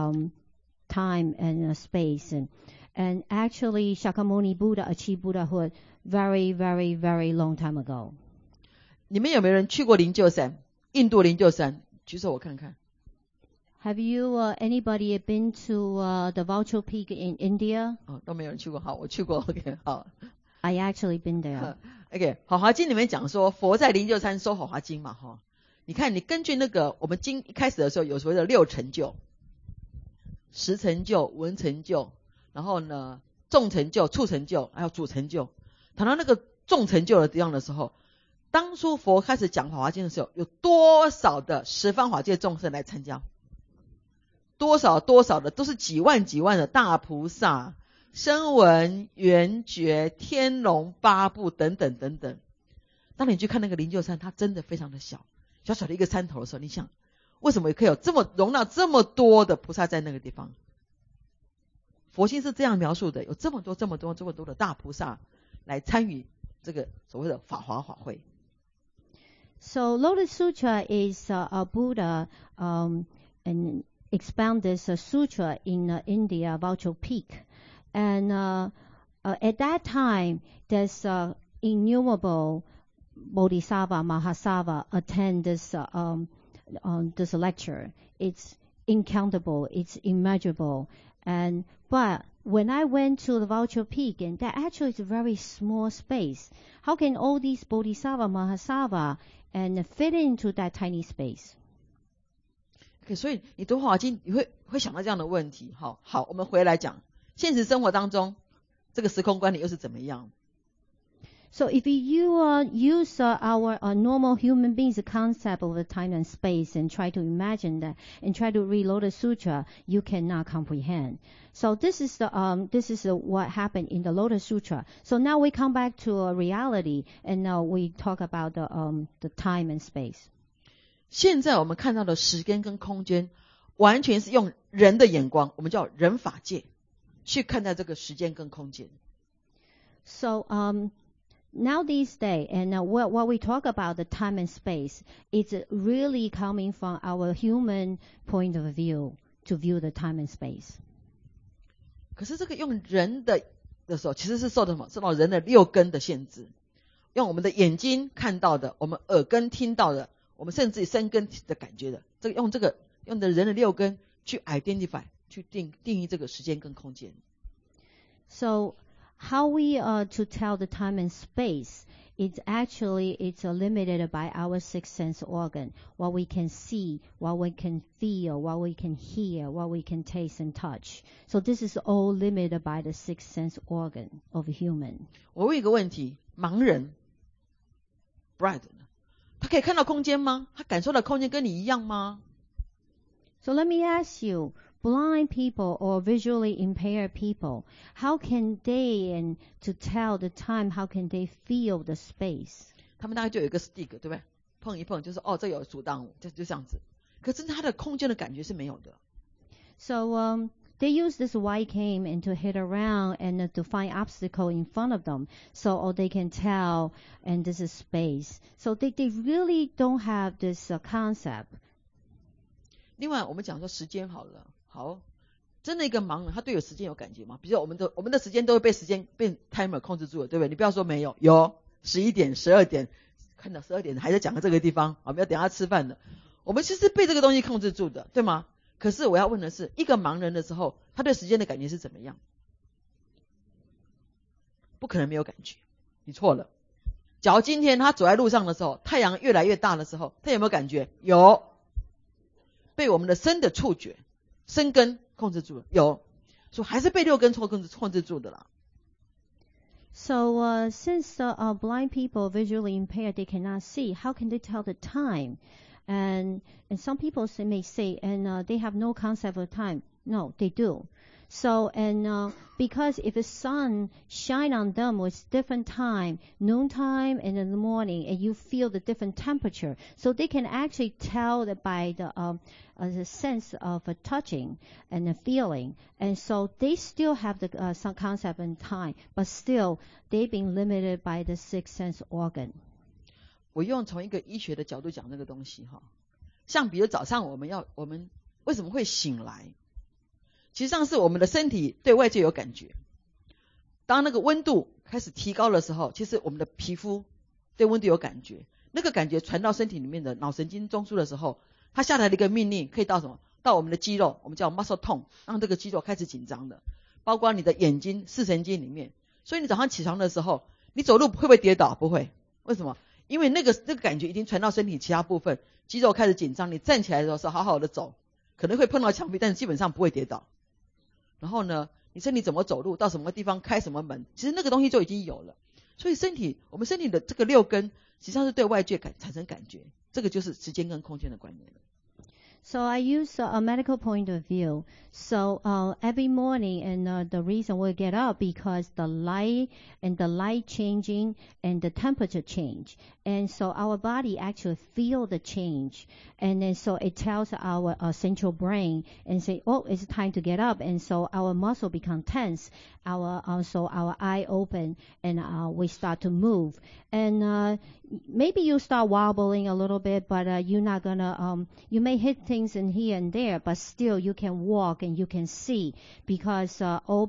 time and space. And actually, Shakyamuni Buddha achieved Buddhahood very long time ago. 你们有没有人去过灵鹫山？印度灵鹫山，举手我看看。 Have you anybody been to the Vulture Peak in India? 都没有人去过。好，我去过。OK， 好。 I actually been there. OK， 法华经里面讲说，佛在灵鹫山说法华经嘛，哈。你看，你根据那个我们经一开始的时候有所谓的6成就，实成就、文成就。然后呢，众成就、处成就，还有主成就。谈到那个众成就的地方的时候，当初佛开始讲法华经的时候，有多少的十方法界众生来参加？多少的，都是几万的大菩萨、声闻、缘觉、天龙八部等等。当你去看那个灵鹫山，它真的非常的小的一个山头的时候，你想，为什么可以有容纳这么多的菩萨在那个地方？佛经是这样描述的，有这么多的大菩萨来参与这个所谓的法华法会。 So Lotus Sutra is a Buddha and expound this sutra in India, Vulture Peak. And at that time, there's innumerable Bodhisattva, Mahasattva attend this lecture. It's incountable, it's immeasurable. But when I went to the Vulture Peak, and that actually is a very small space, how can all these Bodhisattva, Mahasattva, and fit into that tiny space? Okay, 所以你读法华经，你会想到这样的问题。好，我们回来讲现实生活当中这个时空观念又是怎么样。 So if you use our normal human beings concept of the time and space and try to imagine that and try to read Lotus Sutra, you cannot comprehend. So this is what happened in the Lotus Sutra. So now we come back to reality, and now we talk about the time and space. 现在我们看到的时间跟空间，完全是用人的眼光，我们叫人法界，去看待这个时间跟空间。 So now these days, and what we talk about the time and space, it's really coming from our human point of view to view the time and space. 可是这个用人的时候，其实是受到什么？受到人的六根的限制。用我们的眼睛看到的，我们耳根听到的，我们甚至身根的感觉的，用的人的六根去 identify， 去定义这个时间跟空间。 So how we to tell the time and space, it's limited by our six sense organ, what we can see, what we can feel, what we can hear, what we can taste and touch. So this is all limited by the six sense organ of a human. 我问一个问题，盲人 Brad 他可以看到空间吗？他感受到空间跟你一样吗？ So let me ask you, blind people or visually impaired people, how can they to tell the time, how can they feel the space? 他们大概就有一个 stick， 对不对？碰一碰就是这有阻挡物，就这样子。可是他的空间的感觉是没有的。 So they use this white cane and to hit around and to find obstacle in front of them, so they can tell, and this is space. So they really don't have this concept. 另外我们讲说时间好了，好，真的一个盲人他对有时间有感觉吗？比如说我们的时间都会被timer 控制住了，对不对？你不要说没有11点12点，看到12点还在讲的这个地方，我们要等下吃饭的，我们其实被这个东西控制住的，对吗？可是我要问的是，一个盲人的时候，他对时间的感觉是怎么样？不可能没有感觉，你错了。假如今天他走在路上的时候，太阳越来越大的时候，他有没有感觉？有，被我们的身的触觉、身根控制住了，有，所以还是被六根控制住的啦。 So since blind people visually impaired, they cannot see. How can they tell the time? And some people may say, and they have no concept of time. No, they do. So because if the sun shine on them with different time, noontime and in the morning, and you feel the different temperature, so they can actually tell that by the sense of touching and the feeling, and so they still have the some concept in time, but still they've been limited by the sixth sense organ. 我用从一个医学的角度讲这个东西哈，像比如早上我们为什么会醒来？其实上是我们的身体对外界有感觉，当那个温度开始提高的时候，其实我们的皮肤对温度有感觉，那个感觉传到身体里面的脑神经中枢的时候，它下来的一个命令可以到什么？到我们的肌肉，我们叫 muscle tone， 让这个肌肉开始紧张的，包括你的眼睛视神经里面。所以你早上起床的时候，你走路会不会跌倒？不会。为什么？因为那个感觉已经传到身体其他部分，肌肉开始紧张，你站起来的时候是好好的走，可能会碰到墙壁，但是基本上不会跌倒。然后呢，你身体怎么走路，到什么地方开什么门，其实那个东西就已经有了。所以我们身体的这个六根实际上是对外界产生感觉，这个就是时间跟空间的观念了。 So I use a medical point of view. So every morning, and the reason we get up because the light changing and the temperature change, and so our body actually feel the change, and then so it tells our central brain and say, oh, it's time to get up, and so our muscle become tense, our eye open, and we start to move, and maybe you start wobbling a little bit, but you're not gonna you may hit things in here and there, but still you can walk and you can see because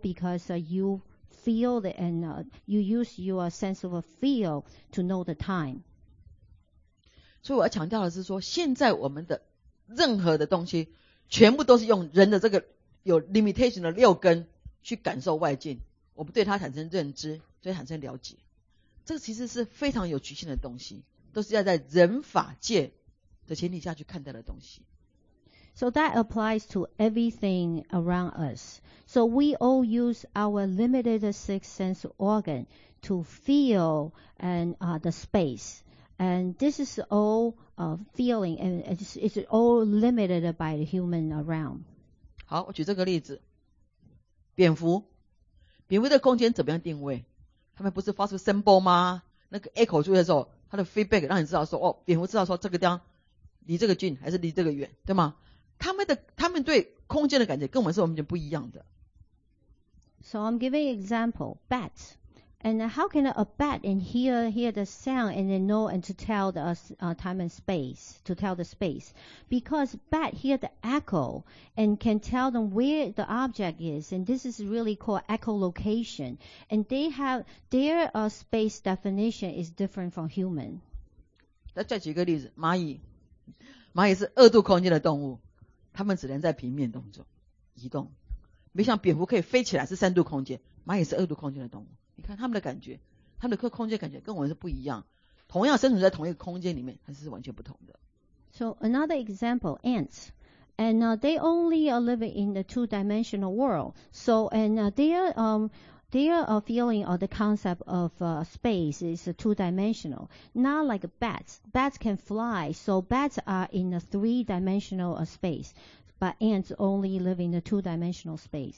you feel it, and you use your sense of a feel to know the time. 所以我要强调的是说，现在我们的任何的东西全部都是用人的这个有 limitation 的六根去感受外境，我们对它产生认知，对它产生了解，这个其实是非常有局限的东西，都是要在人法界的前提下去看待的东西。 So that applies to everything around us. So we all use our limited sixth sense organ to feel and the space. And this is all feeling, and it's all limited by the human realm. 好，我举这个例子，蝙蝠的空间怎么样定位？他们不是发出声波吗？那个 echo 出来的时候，它的 feedback 让你知道说，蝙蝠知道说这个地方离这个近还是离这个远，对吗？他们对空间的感觉跟我们是完全不一样的。 So I'm giving an example. Bats. And how can a bat and hear the sound and then know and to tell the time and space, to tell the space? Because bat hear the echo and can tell them where the object is, and this is really called echolocation. And they have their space definition is different from human. 再举个例子，蚂蚁是2度空间的动物，它们只能在平面动作移动，没像蝙蝠可以飞起来是3度空间，蚂蚁是2度空间的动物。你看他们的感觉，他们的空间感觉跟我们是不一样，同样生存在同一个空间里面，但是完全不同的。 So another example, ants. And they only live in the two-dimensional world. So, and their feeling of the concept of space is two-dimensional, not like bats. Bats can fly, so bats are in a three-dimensional space, but ants only live in a two-dimensional space.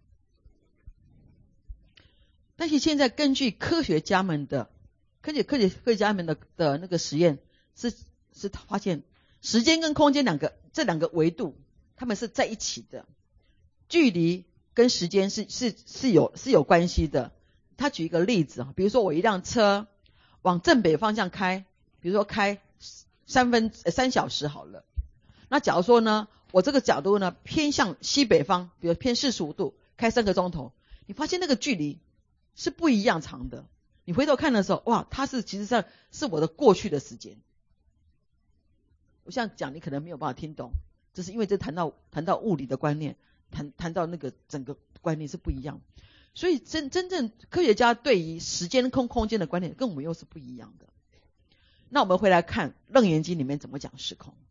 但是现在根据科学家们的那个实验是发现时间跟空间这两个维度它们是在一起的，距离跟时间是有关系的。他举一个例子，比如说我一辆车往正北方向开，比如说开3小时好了，那假如说呢我这个角度呢偏向西北方，比如偏45度，开3个钟头，你发现那个距离是不一样长的。你回头看的时候，哇，它其实上是我的过去的时间。我这样讲你可能没有办法听懂，这是因为这谈到物理的观念，谈到那个整个观念是不一样。所以真正科学家对于时间空间的观念跟我们又是不一样的。那我们回来看《楞严经》里面怎么讲时空。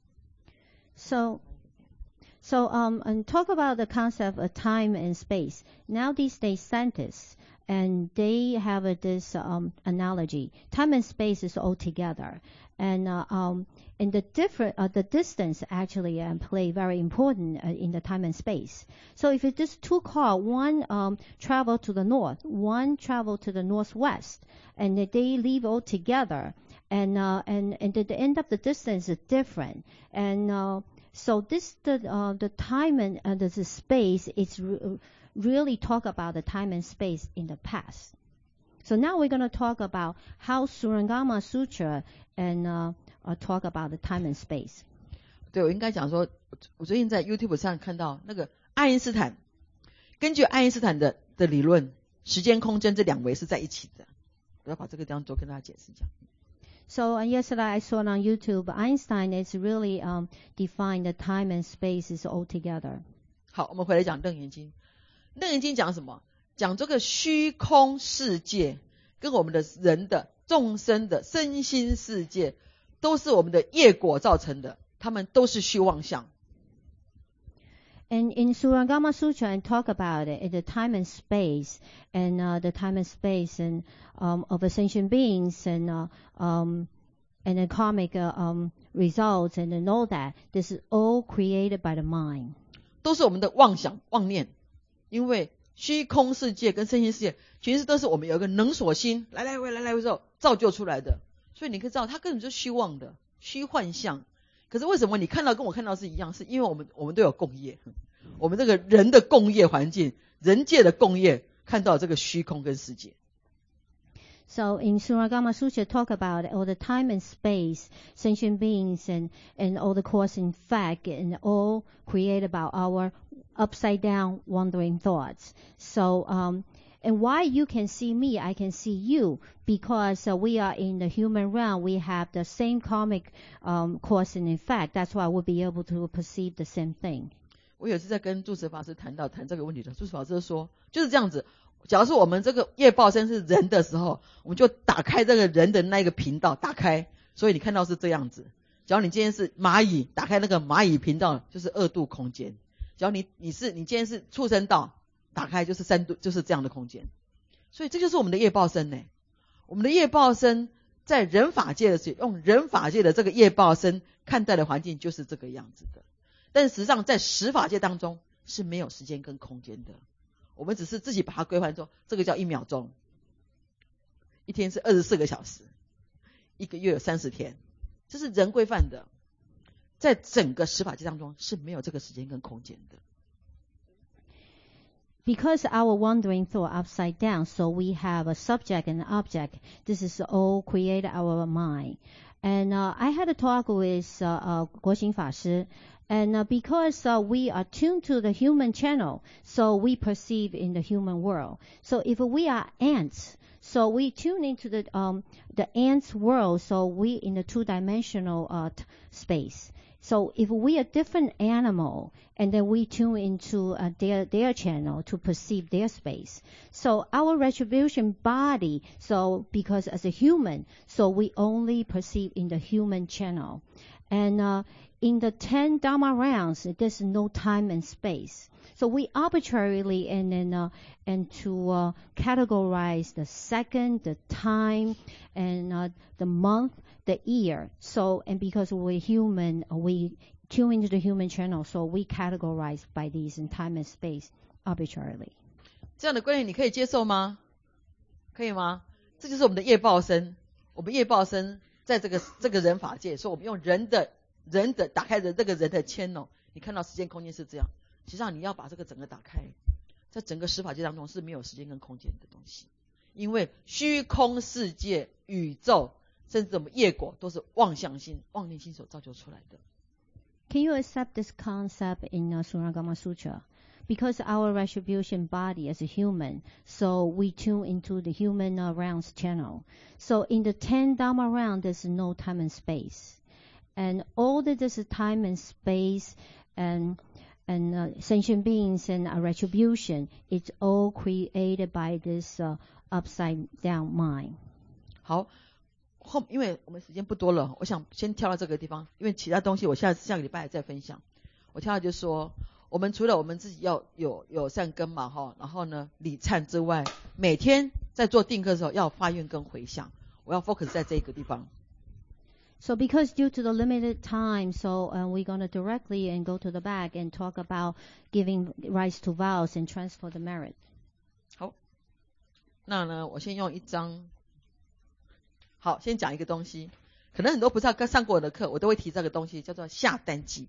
And talk about the concept of time and space. Now these days scientists, and they have this analogy. Time and space is all together. And the distance actually play very important in the time and space. So if it's just two cars, one travel to the north, one travel to the northwest, and they leave all together, and the end of the distance is different. And so the time and the space is really talk about the time and space in the past. So now we're going to talk about how Surangama Sutra and talk about the time and space. 对，我应该讲说，我最近在 YouTube 上看到那个爱因斯坦，根据爱因斯坦的理论，时间空间这两维是在一起的。我要把这个当作跟大家解释一下。 So yesterday I saw on YouTube Einstein is really defined the time and space is all together. 好，我们回来讲楞严经。楞严经讲什么？讲这个虚空世界跟我们的人的众生的身心世界都是我们的业果造成的，他们都是虚妄相。 And in Surangama Sutra, and talk about it, the time and space, and the time and space, and of sentient beings, and the karmic results, and all that. This is all created by the mind. 都是我们的妄想妄念，因为虚空世界跟身心世界，其实都是我们有一个能所心来回之后造就出来的。所以你可以知道，它根本就是虚妄的虚幻象。可是为什么你看到跟我看到是一样？是因为我们都有共业，我们这个人的共业环境，人界的共业，看到这个虚空跟世界。 So in Surangama Sutra talk about all the time and space, sentient beings, and all the cause and fact, and all created by our upside down wandering thoughts. So and why you can see me, I can see you, because we are in the human realm, we have the same karmic cause and effect. That's why we'll be able to perceive the same thing. 我有一次在跟住持法师谈这个问题的，住持法师说就是这样子。假如说我们这个业报身是人的时候，我们就打开这个人的那个频道，打开，所以你看到是这样子。假如你今天是蚂蚁，打开那个蚂蚁频道就是2度空间。假如你今天是畜生道，打开就是3度，就是这样的空间。所以这就是我们的业报身呢。我们的业报身在人法界的时候，用人法界的这个业报身看待的环境就是这个样子的。但实际上在实法界当中是没有时间跟空间的，我们只是自己把它规范说这个叫1秒钟，一天是24个小时，一个月有30天，这是人规范的。在整个实法界当中是没有这个时间跟空间的。 Because our wandering thought upside down, so we have a subject and an object. This is all create our mind. And I had a talk with Guo Xing Fa Shi, and because we are tuned to the human channel, so we perceive in the human world. So if we are ants, so we tune into the ants world, so we in the two-dimensional space. So if we are different animal, and then we tune into their channel to perceive their space. So our retribution body, so because as a human, so we only perceive in the human channel. And in the 10 Dharma rounds, there's no time and space. So we arbitrarily and to categorize the second, the time, and the month, the year. So, and because we're human, we tune into the human channel, so we categorize by these in time and space arbitrarily. 这样的观念你可以接受吗？可以吗？这就是我们的业报身。我们业报身在这个人法界，所以我们用人的打开的这个人的channel，你看到时间空间是这样。实际上你要把这个整个打开，在整个十法界当中是没有时间跟空间的东西，因为虚空世界、宇宙，甚至我们业果都是妄想心、妄念心所造就出来的。 Can you accept this concept in Surangama Sutra? Because our retribution body as a human, so we tune into the human rounds channel. So in the 10 Dharma round, there's no time and space. And all that there's time and space and sentient beings and retribution, it's all created by this upside down mind. 好。因为我们时间不多了，我想先跳到这个地方，因为其他东西我下个礼拜再分享。我跳到就说，我们除了我们自己要有善根嘛，然后呢礼忏之外，每天在做定课的时候要发愿跟回向，我要 focus 在这个地方。 So because due to the limited time, so we're going to directly and go to the back and talk about giving rise to vows and transfer the merit. 好，那呢我先用一张。好，先讲一个东西，可能很多菩萨上过我的课，我都会提这个东西，叫做下单记。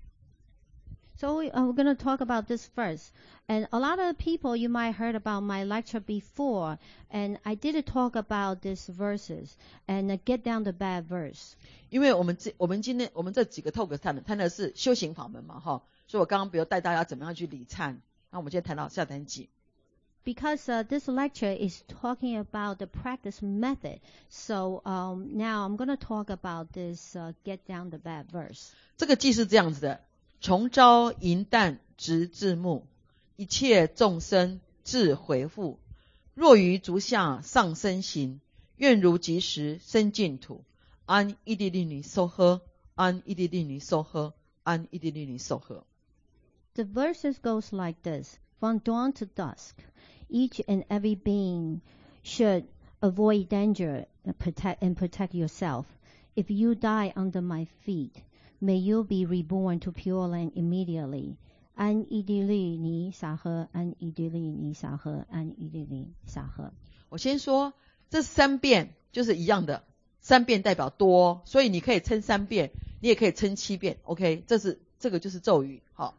So we're going to talk about this first. And a lot of people, you might heard about my lecture before, and I did talk about these verses, and get down the bad verse. 因为我们今天我们这几个 talk 谈的是修行法门嘛，所以我刚刚比如带大家怎么样去礼忏，那我们今天谈到下单记。 Because this lecture is talking about the practice method, so now I'm going to talk about this get down the bad verse. 这个记是这样子的：从朝迎旦直至暮，一切众生自回复。若于足下上身行，愿如即时生净土。安伊地利尼娑诃，安伊地利尼娑诃，安伊地利尼娑诃。 The verses goes like this: From dawn to dusk, each and every being should avoid danger and protect yourself. If you die under my feet, may you be reborn to Pure Land immediately. An idili ni sahe, an idili ni sahe, an idili sahe. 我先说，这3遍就是一样的，3遍代表多，所以你可以称3遍，你也可以称7遍。OK， 这个就是咒语，好。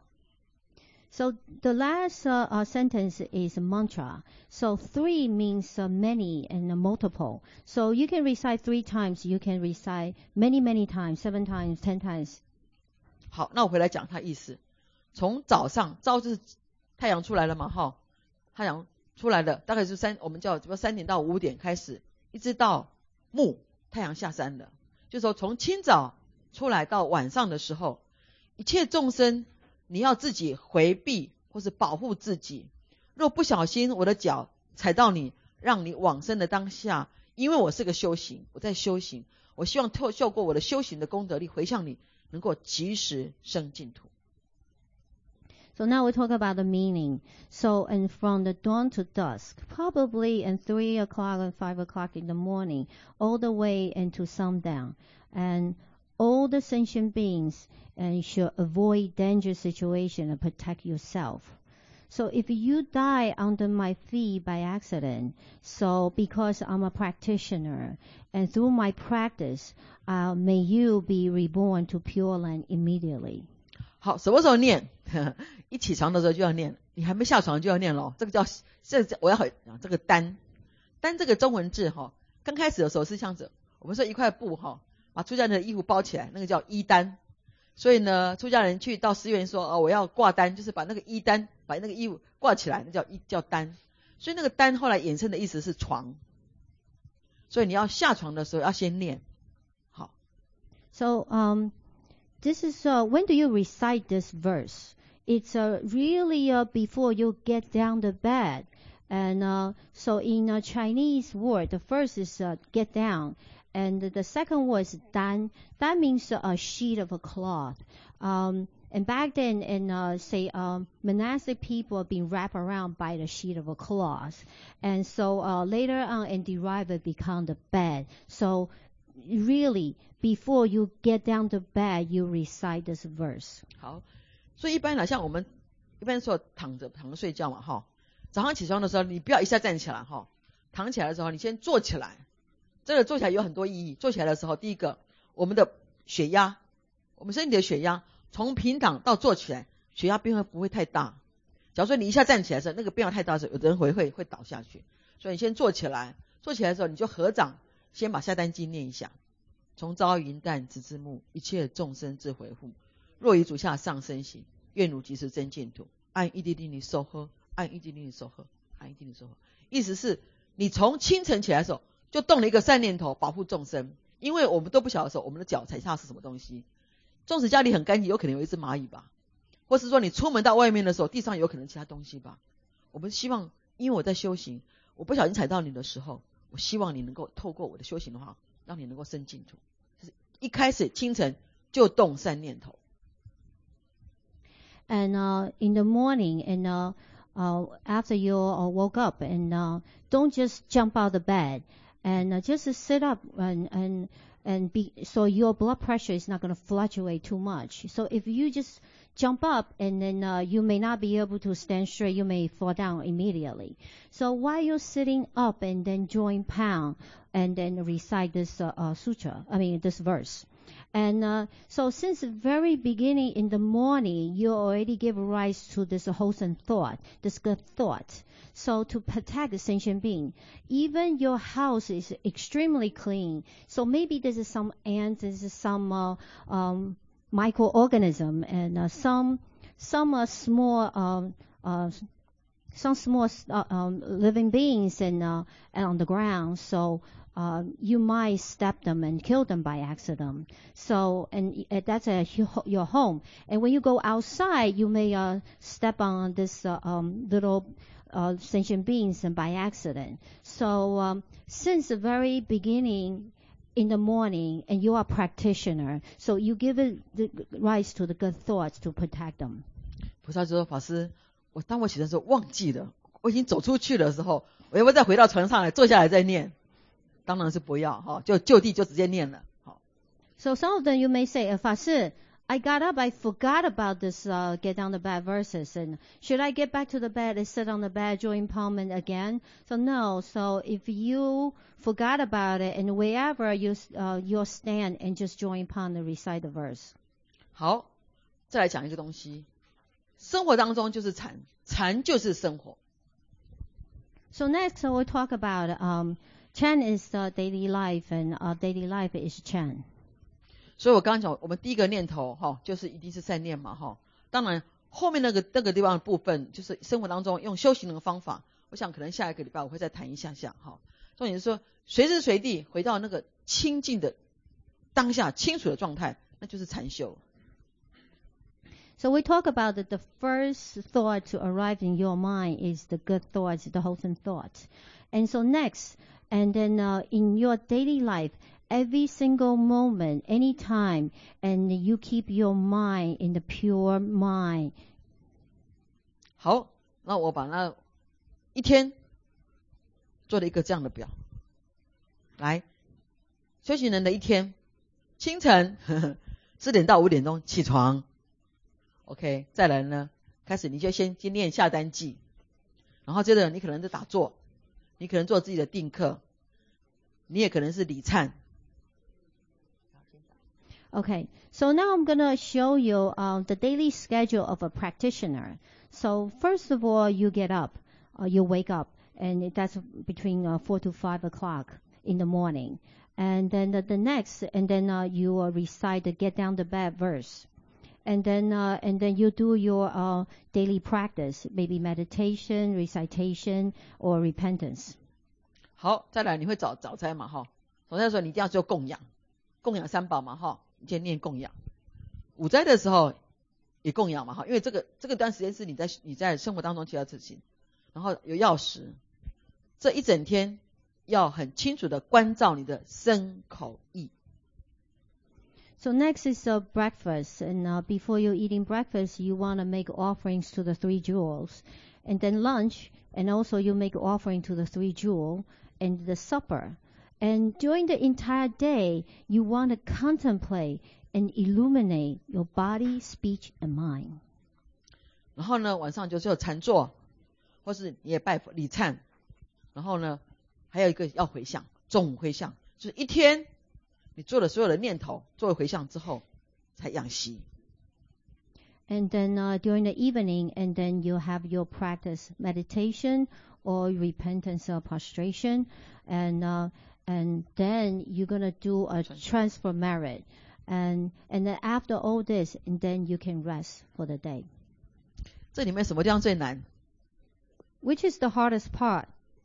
So the last sentence is mantra. So 3 means many and multiple. So you can recite 3 times. You can recite many times, 7 times, 10 times. 好，那我回来讲它意思。从早上，朝就是太阳出来了嘛，太阳出来了，大概是我们叫3点到5点开始，一直到暮，太阳下山了。就是说从清早出来到晚上的时候，一切众生。你要自己回避或是保护自己，若不小心我的脚踩到你，让你往生的当下，因为我是个修行，我在修行，我希望透过我的修行的功德力回向你，能够及时生净土。 So now we talk about the meaning. So, and from the dawn to dusk, probably in 3 o'clock and 5 o'clock in the morning, all the way into sundown, and all the sentient beings and should avoid dangerous situation and protect yourself. So if you die under my feet by accident, so because I'm a practitioner and through my practice, may you be reborn to Pure Land immediately. 好，什么时候念？一起床的时候就要念， 你还没下床就要念咯，我要讲这个单这个中文字哈，刚开始的时候是像着我们说一块布哈，把出家人的衣服包起来，那个叫衣单。所以呢，出家人去到寺院说我要挂单，就是把那个衣单把那个衣服挂起来，那叫单。所以那个单后来衍生的意思是床。所以你要下床的时候要先念。好。 So this is when do you recite this verse? It's really before you get down the bed. And so in Chinese word, the first is get down. And the second word is dan. That means a sheet of a cloth. And back then, monastic people are being wrapped around by the sheet of a cloth. And so later on in derived it become the bed. So really, before you get down to bed, you recite this verse. 好，所以一般像我们一般说躺着睡觉嘛哈，早上起床的时候你不要一下站起来哈，躺起来的时候你先坐起来。这个坐起来有很多意义。坐起来的时候，第一个，我们的血压，我们身体的血压从平躺到坐起来，血压变化不会太大。假如说你一下站起来的时候，那个变化太大的时候，有的人会倒下去。所以你先坐起来，坐起来的时候你就合掌，先把下单经念一下。从朝云淡直至暮，一切众生自回复。若以主下上身行，愿汝即是真净土。按一滴滴你收喝，按一滴滴你收喝，按一滴滴你收喝。意思是你从清晨起来的时候就动了一个善念头，保护众生。因为我们都不晓得的时候，我们的脚踩下是什么东西。纵使家里很干净，有可能有一只蚂蚁吧，或是说你出门到外面的时候，地上有可能其他东西吧。我们希望，因为我在修行，我不小心踩到你的时候，我希望你能够透过我的修行的话，让你能够生净土。就是一开始清晨就动善念头。 And in the morning, and after you woke up, and don't just jump out of bed, and just sit up and be, so your blood pressure is not going to fluctuate too much. So if you just jump up and then you may not be able to stand straight, you may fall down immediately. So while you're sitting up and then join pound and then recite this this verse. And so since the very beginning in the morning, you already give rise to this wholesome thought, this good thought. So to protect the sentient being, even your house is extremely clean. So maybe there's some ants, there's some microorganism, and some small living beings and on the ground. So you might step them and kill them by accident. So, and that's your home. And when you go outside, you may step on this little sentient beings and by accident. So, since the very beginning in the morning, and you are a practitioner, so you give it the rise to the good thoughts to protect them. 菩萨说：“法师，当我起的时候忘记了，我已经走出去的时候，我要不要再回到床上来坐下来再念？”当然是不要哈，就地就直接念了。好。 So some of them you may say, 法师 I got up, I forgot about this get down the bed verses, and should I get back to the bed and sit on the bed, join palm again? So no. So if you forgot about it, and wherever you'll stand and just join palm and recite the verse. 好，再来讲一个东西，生活当中就是禅，禅就是生活。 So next we'll talk about Chan is daily life, and daily life is Chan. 所以我刚刚讲，我们第一个念头哈，就是一定是善念嘛哈。当然后面那个地方的部分，就是生活当中用修行的方法，我想可能下一个礼拜我会再谈一下哈。重点是说，随时随地回到那个清净的当下、清楚的状态，那就是禅修。 So we talk about that the first thought to arrive in your mind is the good thoughts, the wholesome thoughts. And so next, and then in your daily life, every single moment, any time, and you keep your mind in the pure mind. 好，那我把那一天做了一个这样的表。来，修行人的一天，清晨4点到5点钟起床。OK， 再来呢，开始你就先念下单记，然后接着你可能是打坐，你可能做自己的定课，你也可能是礼忏。 Okay, so now I'm going to show you the daily schedule of a practitioner. So first of all, you get up, you wake up, and that's between 4 to 5 o'clock in the morning. And then the next, and then you recite the Get Down to Bed verse. And then you do your daily practice, maybe meditation, recitation, or repentance. 好，再来你会早餐嘛哈？早餐的时候你一定要做供养三宝嘛哈？你先念供养。午斋的时候也供养嘛哈，因为这个段时间是你在生活当中提到事情，然后有药食，这一整天要很清楚的关照你的身口意。 So next is breakfast, and before you eating breakfast, you want to make offerings to the 3 jewels, and then lunch, and also you make offering to the 3 jewel, and the supper. And during the entire day, you want to contemplate and illuminate your body, speech, and mind. 然后呢，晚上就是有禅坐，或是你也拜佛礼忏，然后呢，还有一个要回向，总回向，就是一天你做了所有的念头，做了回向之后，才养息。 And then during the evening, and then you have your practice meditation or repentance or prostration, and then you're gonna do a transfer merit, and then after all this, and then you can rest for the day. 这里面什么地方最难？ Which is the hardest part?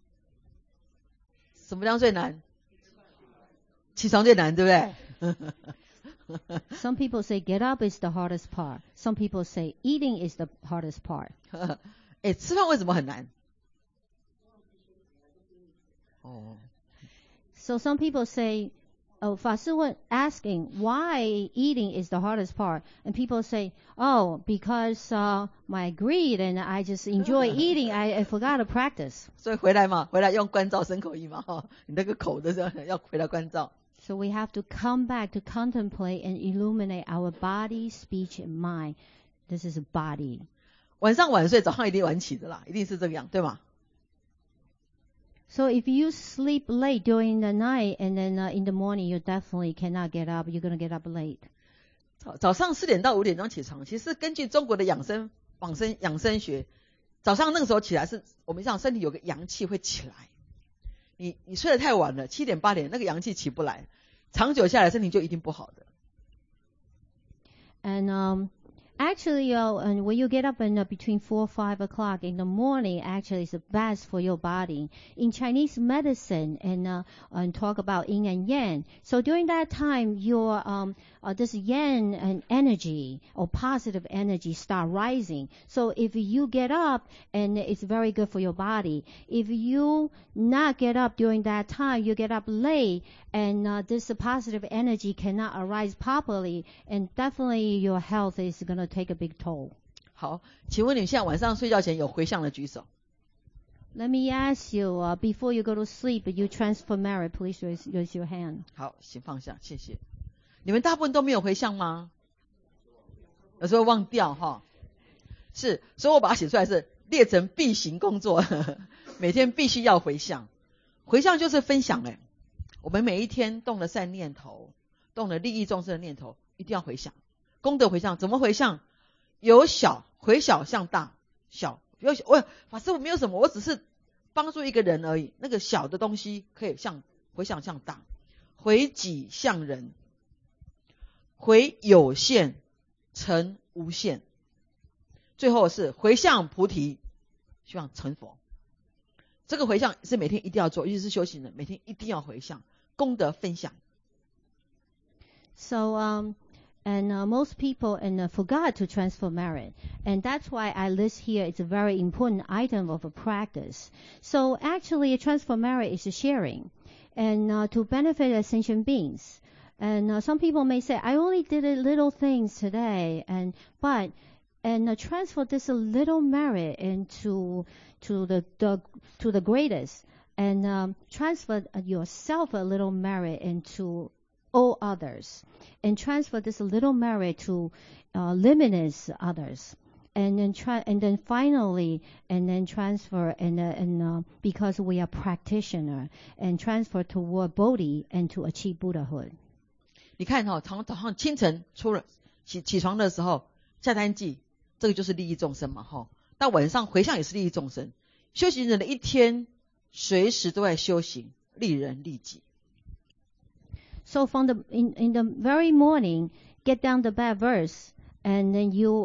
什么地方最难？起床最难，对不对？ Some people say get up is the hardest part. Some people say eating is the hardest part. 哎，吃饭为什么很难？哦。 So some people say,法师问 asking why eating is the hardest part, and people say, oh, because my greed and I just enjoy eating, I forgot to practice. 所以回来用关照身口意嘛，哈，你那个口的时候要回来关照。 So we have to come back to contemplate and illuminate our body, speech, and mind. This is a body. 晚上晚睡，早上一定晚起的啦，一定是这个样，对吗？ So if you sleep late during the night and then in the morning you definitely cannot get up, you're going to get up late. 早上4点到5点钟起床，其实根据中国的养生学，早上那个时候起来是我们讲身体有个阳气会起来。你睡得太晚了，7点8点那个阳气起不来，长久下来身体就一定不好的。 And actually, and when you get up in between 4 or 5 o'clock in the morning, actually, it's the best for your body. In Chinese medicine, and talk about yin and yang. So during that time, your this yang and energy or positive energy start rising. So if you get up, and it's very good for your body. If you not get up during that time, you get up late, and this positive energy cannot arise properly, and definitely your health is going to take a big toll. 好，请问你现在晚上睡觉前有回向的举手。 Let me ask you, before you go to sleep, you transfer merit, please raise your hand. 好，请放下，谢谢。你们大部分都没有回向吗？有时候忘掉哈。是，所以我把它写出来是列成必行工作，每天必须要回向。回向就是分享嘞。我们每一天动了善念头，动了利益众生的念头，一定要回向。功德回向怎么回向？由小回小向大，法师我没有什么，我只是帮助一个人而已。那个小的东西可以回向向大，回己向人，回有限成无限，最后是回向菩提，希望成佛。这个回向是每天一定要做，尤其是修行人，每天一定要回向，功德分享。 So most people forgot to transfer merit, and that's why I list here. It's a very important item of a practice. So actually, a transfer merit is a sharing, and to benefit as sentient beings. And some people may say, I only did a little things today, but transfer this a little merit into to the greatest, and transfer yourself a little merit into all others, and transfer this little merit to limitless others, and then finally transfer because we are practitioner, and transfer toward Bodhi and to achieve Buddhahood. 你看早上清晨出了起床的时候下单记，这个就是利益众生嘛到晚上回向也是利益众生。修行人的一天随时都在修行，利人利己。 So from in the very morning, get down the bad verse, and then you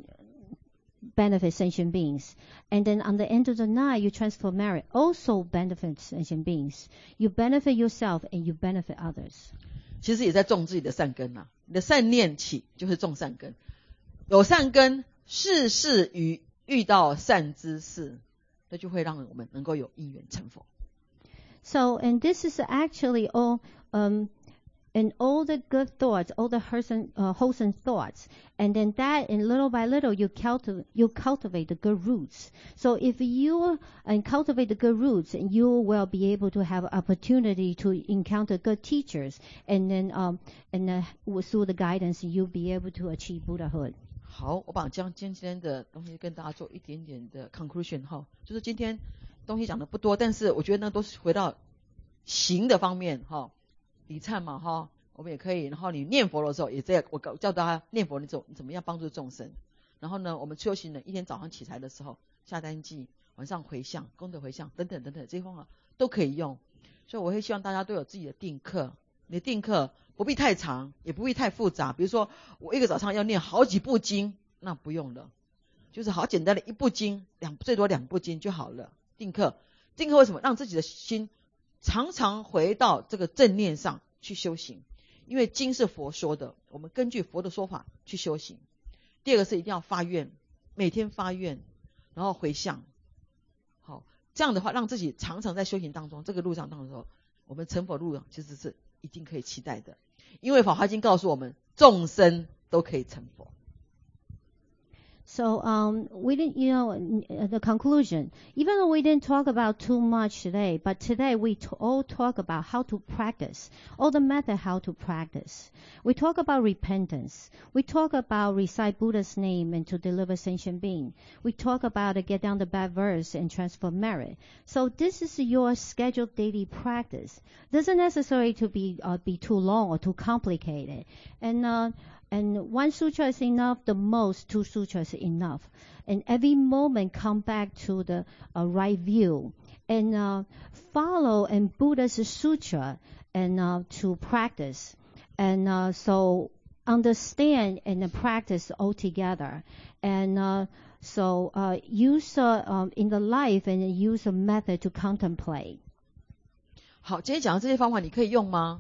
benefit sentient beings. And then on the end of the night, you transfer merit, also benefit sentient beings. You benefit yourself and you benefit others. 其实也在种自己的善根你的善念起就是种善根，有善根，事事遇到善知识，这就会让我们能够有因缘成佛。 So, and this is actually all, and all the good thoughts, all the wholesome thoughts, and then that, and little by little, you cultivate the good roots. So, if you cultivate the good roots, you will be able to have opportunity to encounter good teachers, and then, through the guidance, you'll be able to achieve Buddhahood. 好，我把今天的东西跟大家做一点点的 conclusion 就是今天东西讲的不多，但是我觉得呢都是回到行的方面礼忏嘛我们也可以，然后你念佛的时候也这样，我教大家念佛你怎么样帮助众生。然后呢我们修行人一天早上起来的时候下单记，晚上回向功德回向等等这些方法都可以用。所以我会希望大家都有自己的定课，你的定课不必太长也不必太复杂，比如说我一个早上要念好几部经，那不用了，就是好简单的一部经最多2部经就好了。定课为什么？让自己的心常常回到这个正念上去修行，因为经是佛说的，我们根据佛的说法去修行。第二个是一定要发愿，每天发愿然后回向，好，这样的话让自己常常在修行当中，这个路上当中我们成佛路上其实是一定可以期待的，因为法华经告诉我们众生都可以成佛。 So, we didn't, the conclusion, even though we didn't talk about too much today, but today we all talk about how to practice, all the method how to practice. We talk about repentance. We talk about recite Buddha's name and to deliver sentient being. We talk about get down the bad verse and transfer merit. So this is your scheduled daily practice. Doesn't necessary to be too long or too complicated. And one sutra is enough, the most 2 sutras is enough. And every moment come back to the right view and follow and Buddha's sutra and to practice. And so understand and practice all together. And so use in the life and use a method to contemplate. 好，今天讲的这些方法你可以用吗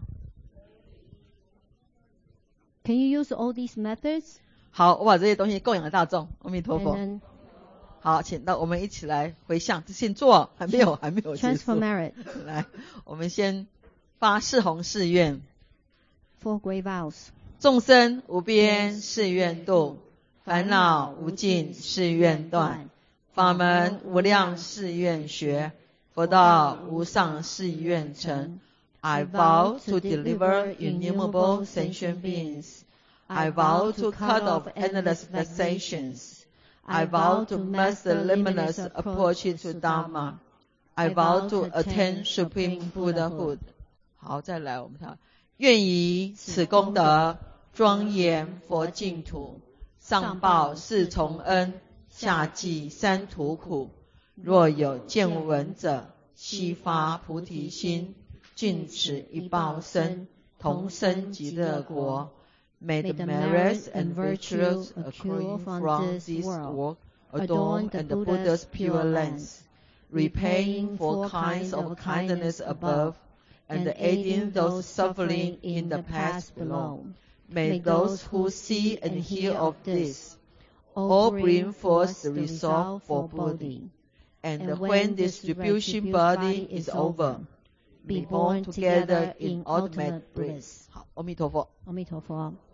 ？Can you use all these methods? 好，我把这些东西供养了大众。阿弥陀佛。好，请到我们一起来回向，先做，还没有结束。 Transfer merit. 来，我们先发4弘誓愿。 4 great vows. 众生无边誓愿度，烦恼无尽誓愿断，法门无量誓愿学，佛道无上誓愿成。I vow to deliver innumerable sentient beings. I vow to cut off endless vexations. I vow to master limitless approach to Dharma. I vow to attain supreme Buddhahood. 好，再来我们看，愿以此功德庄严佛净土，上报4重恩，下济3途苦。若有见闻者，悉发菩提心，尽此一报身，同生极乐国。May the merits and virtues accruing from this work adorn and the Buddha's pure lands, repaying 4 kinds of kindness above, and aiding those suffering in the past below. May those who see and hear of this all bring forth the resolve for Bodhi, and when distribution body is over, be born together in ultimate bliss. 好，阿弥陀佛。 阿弥陀佛。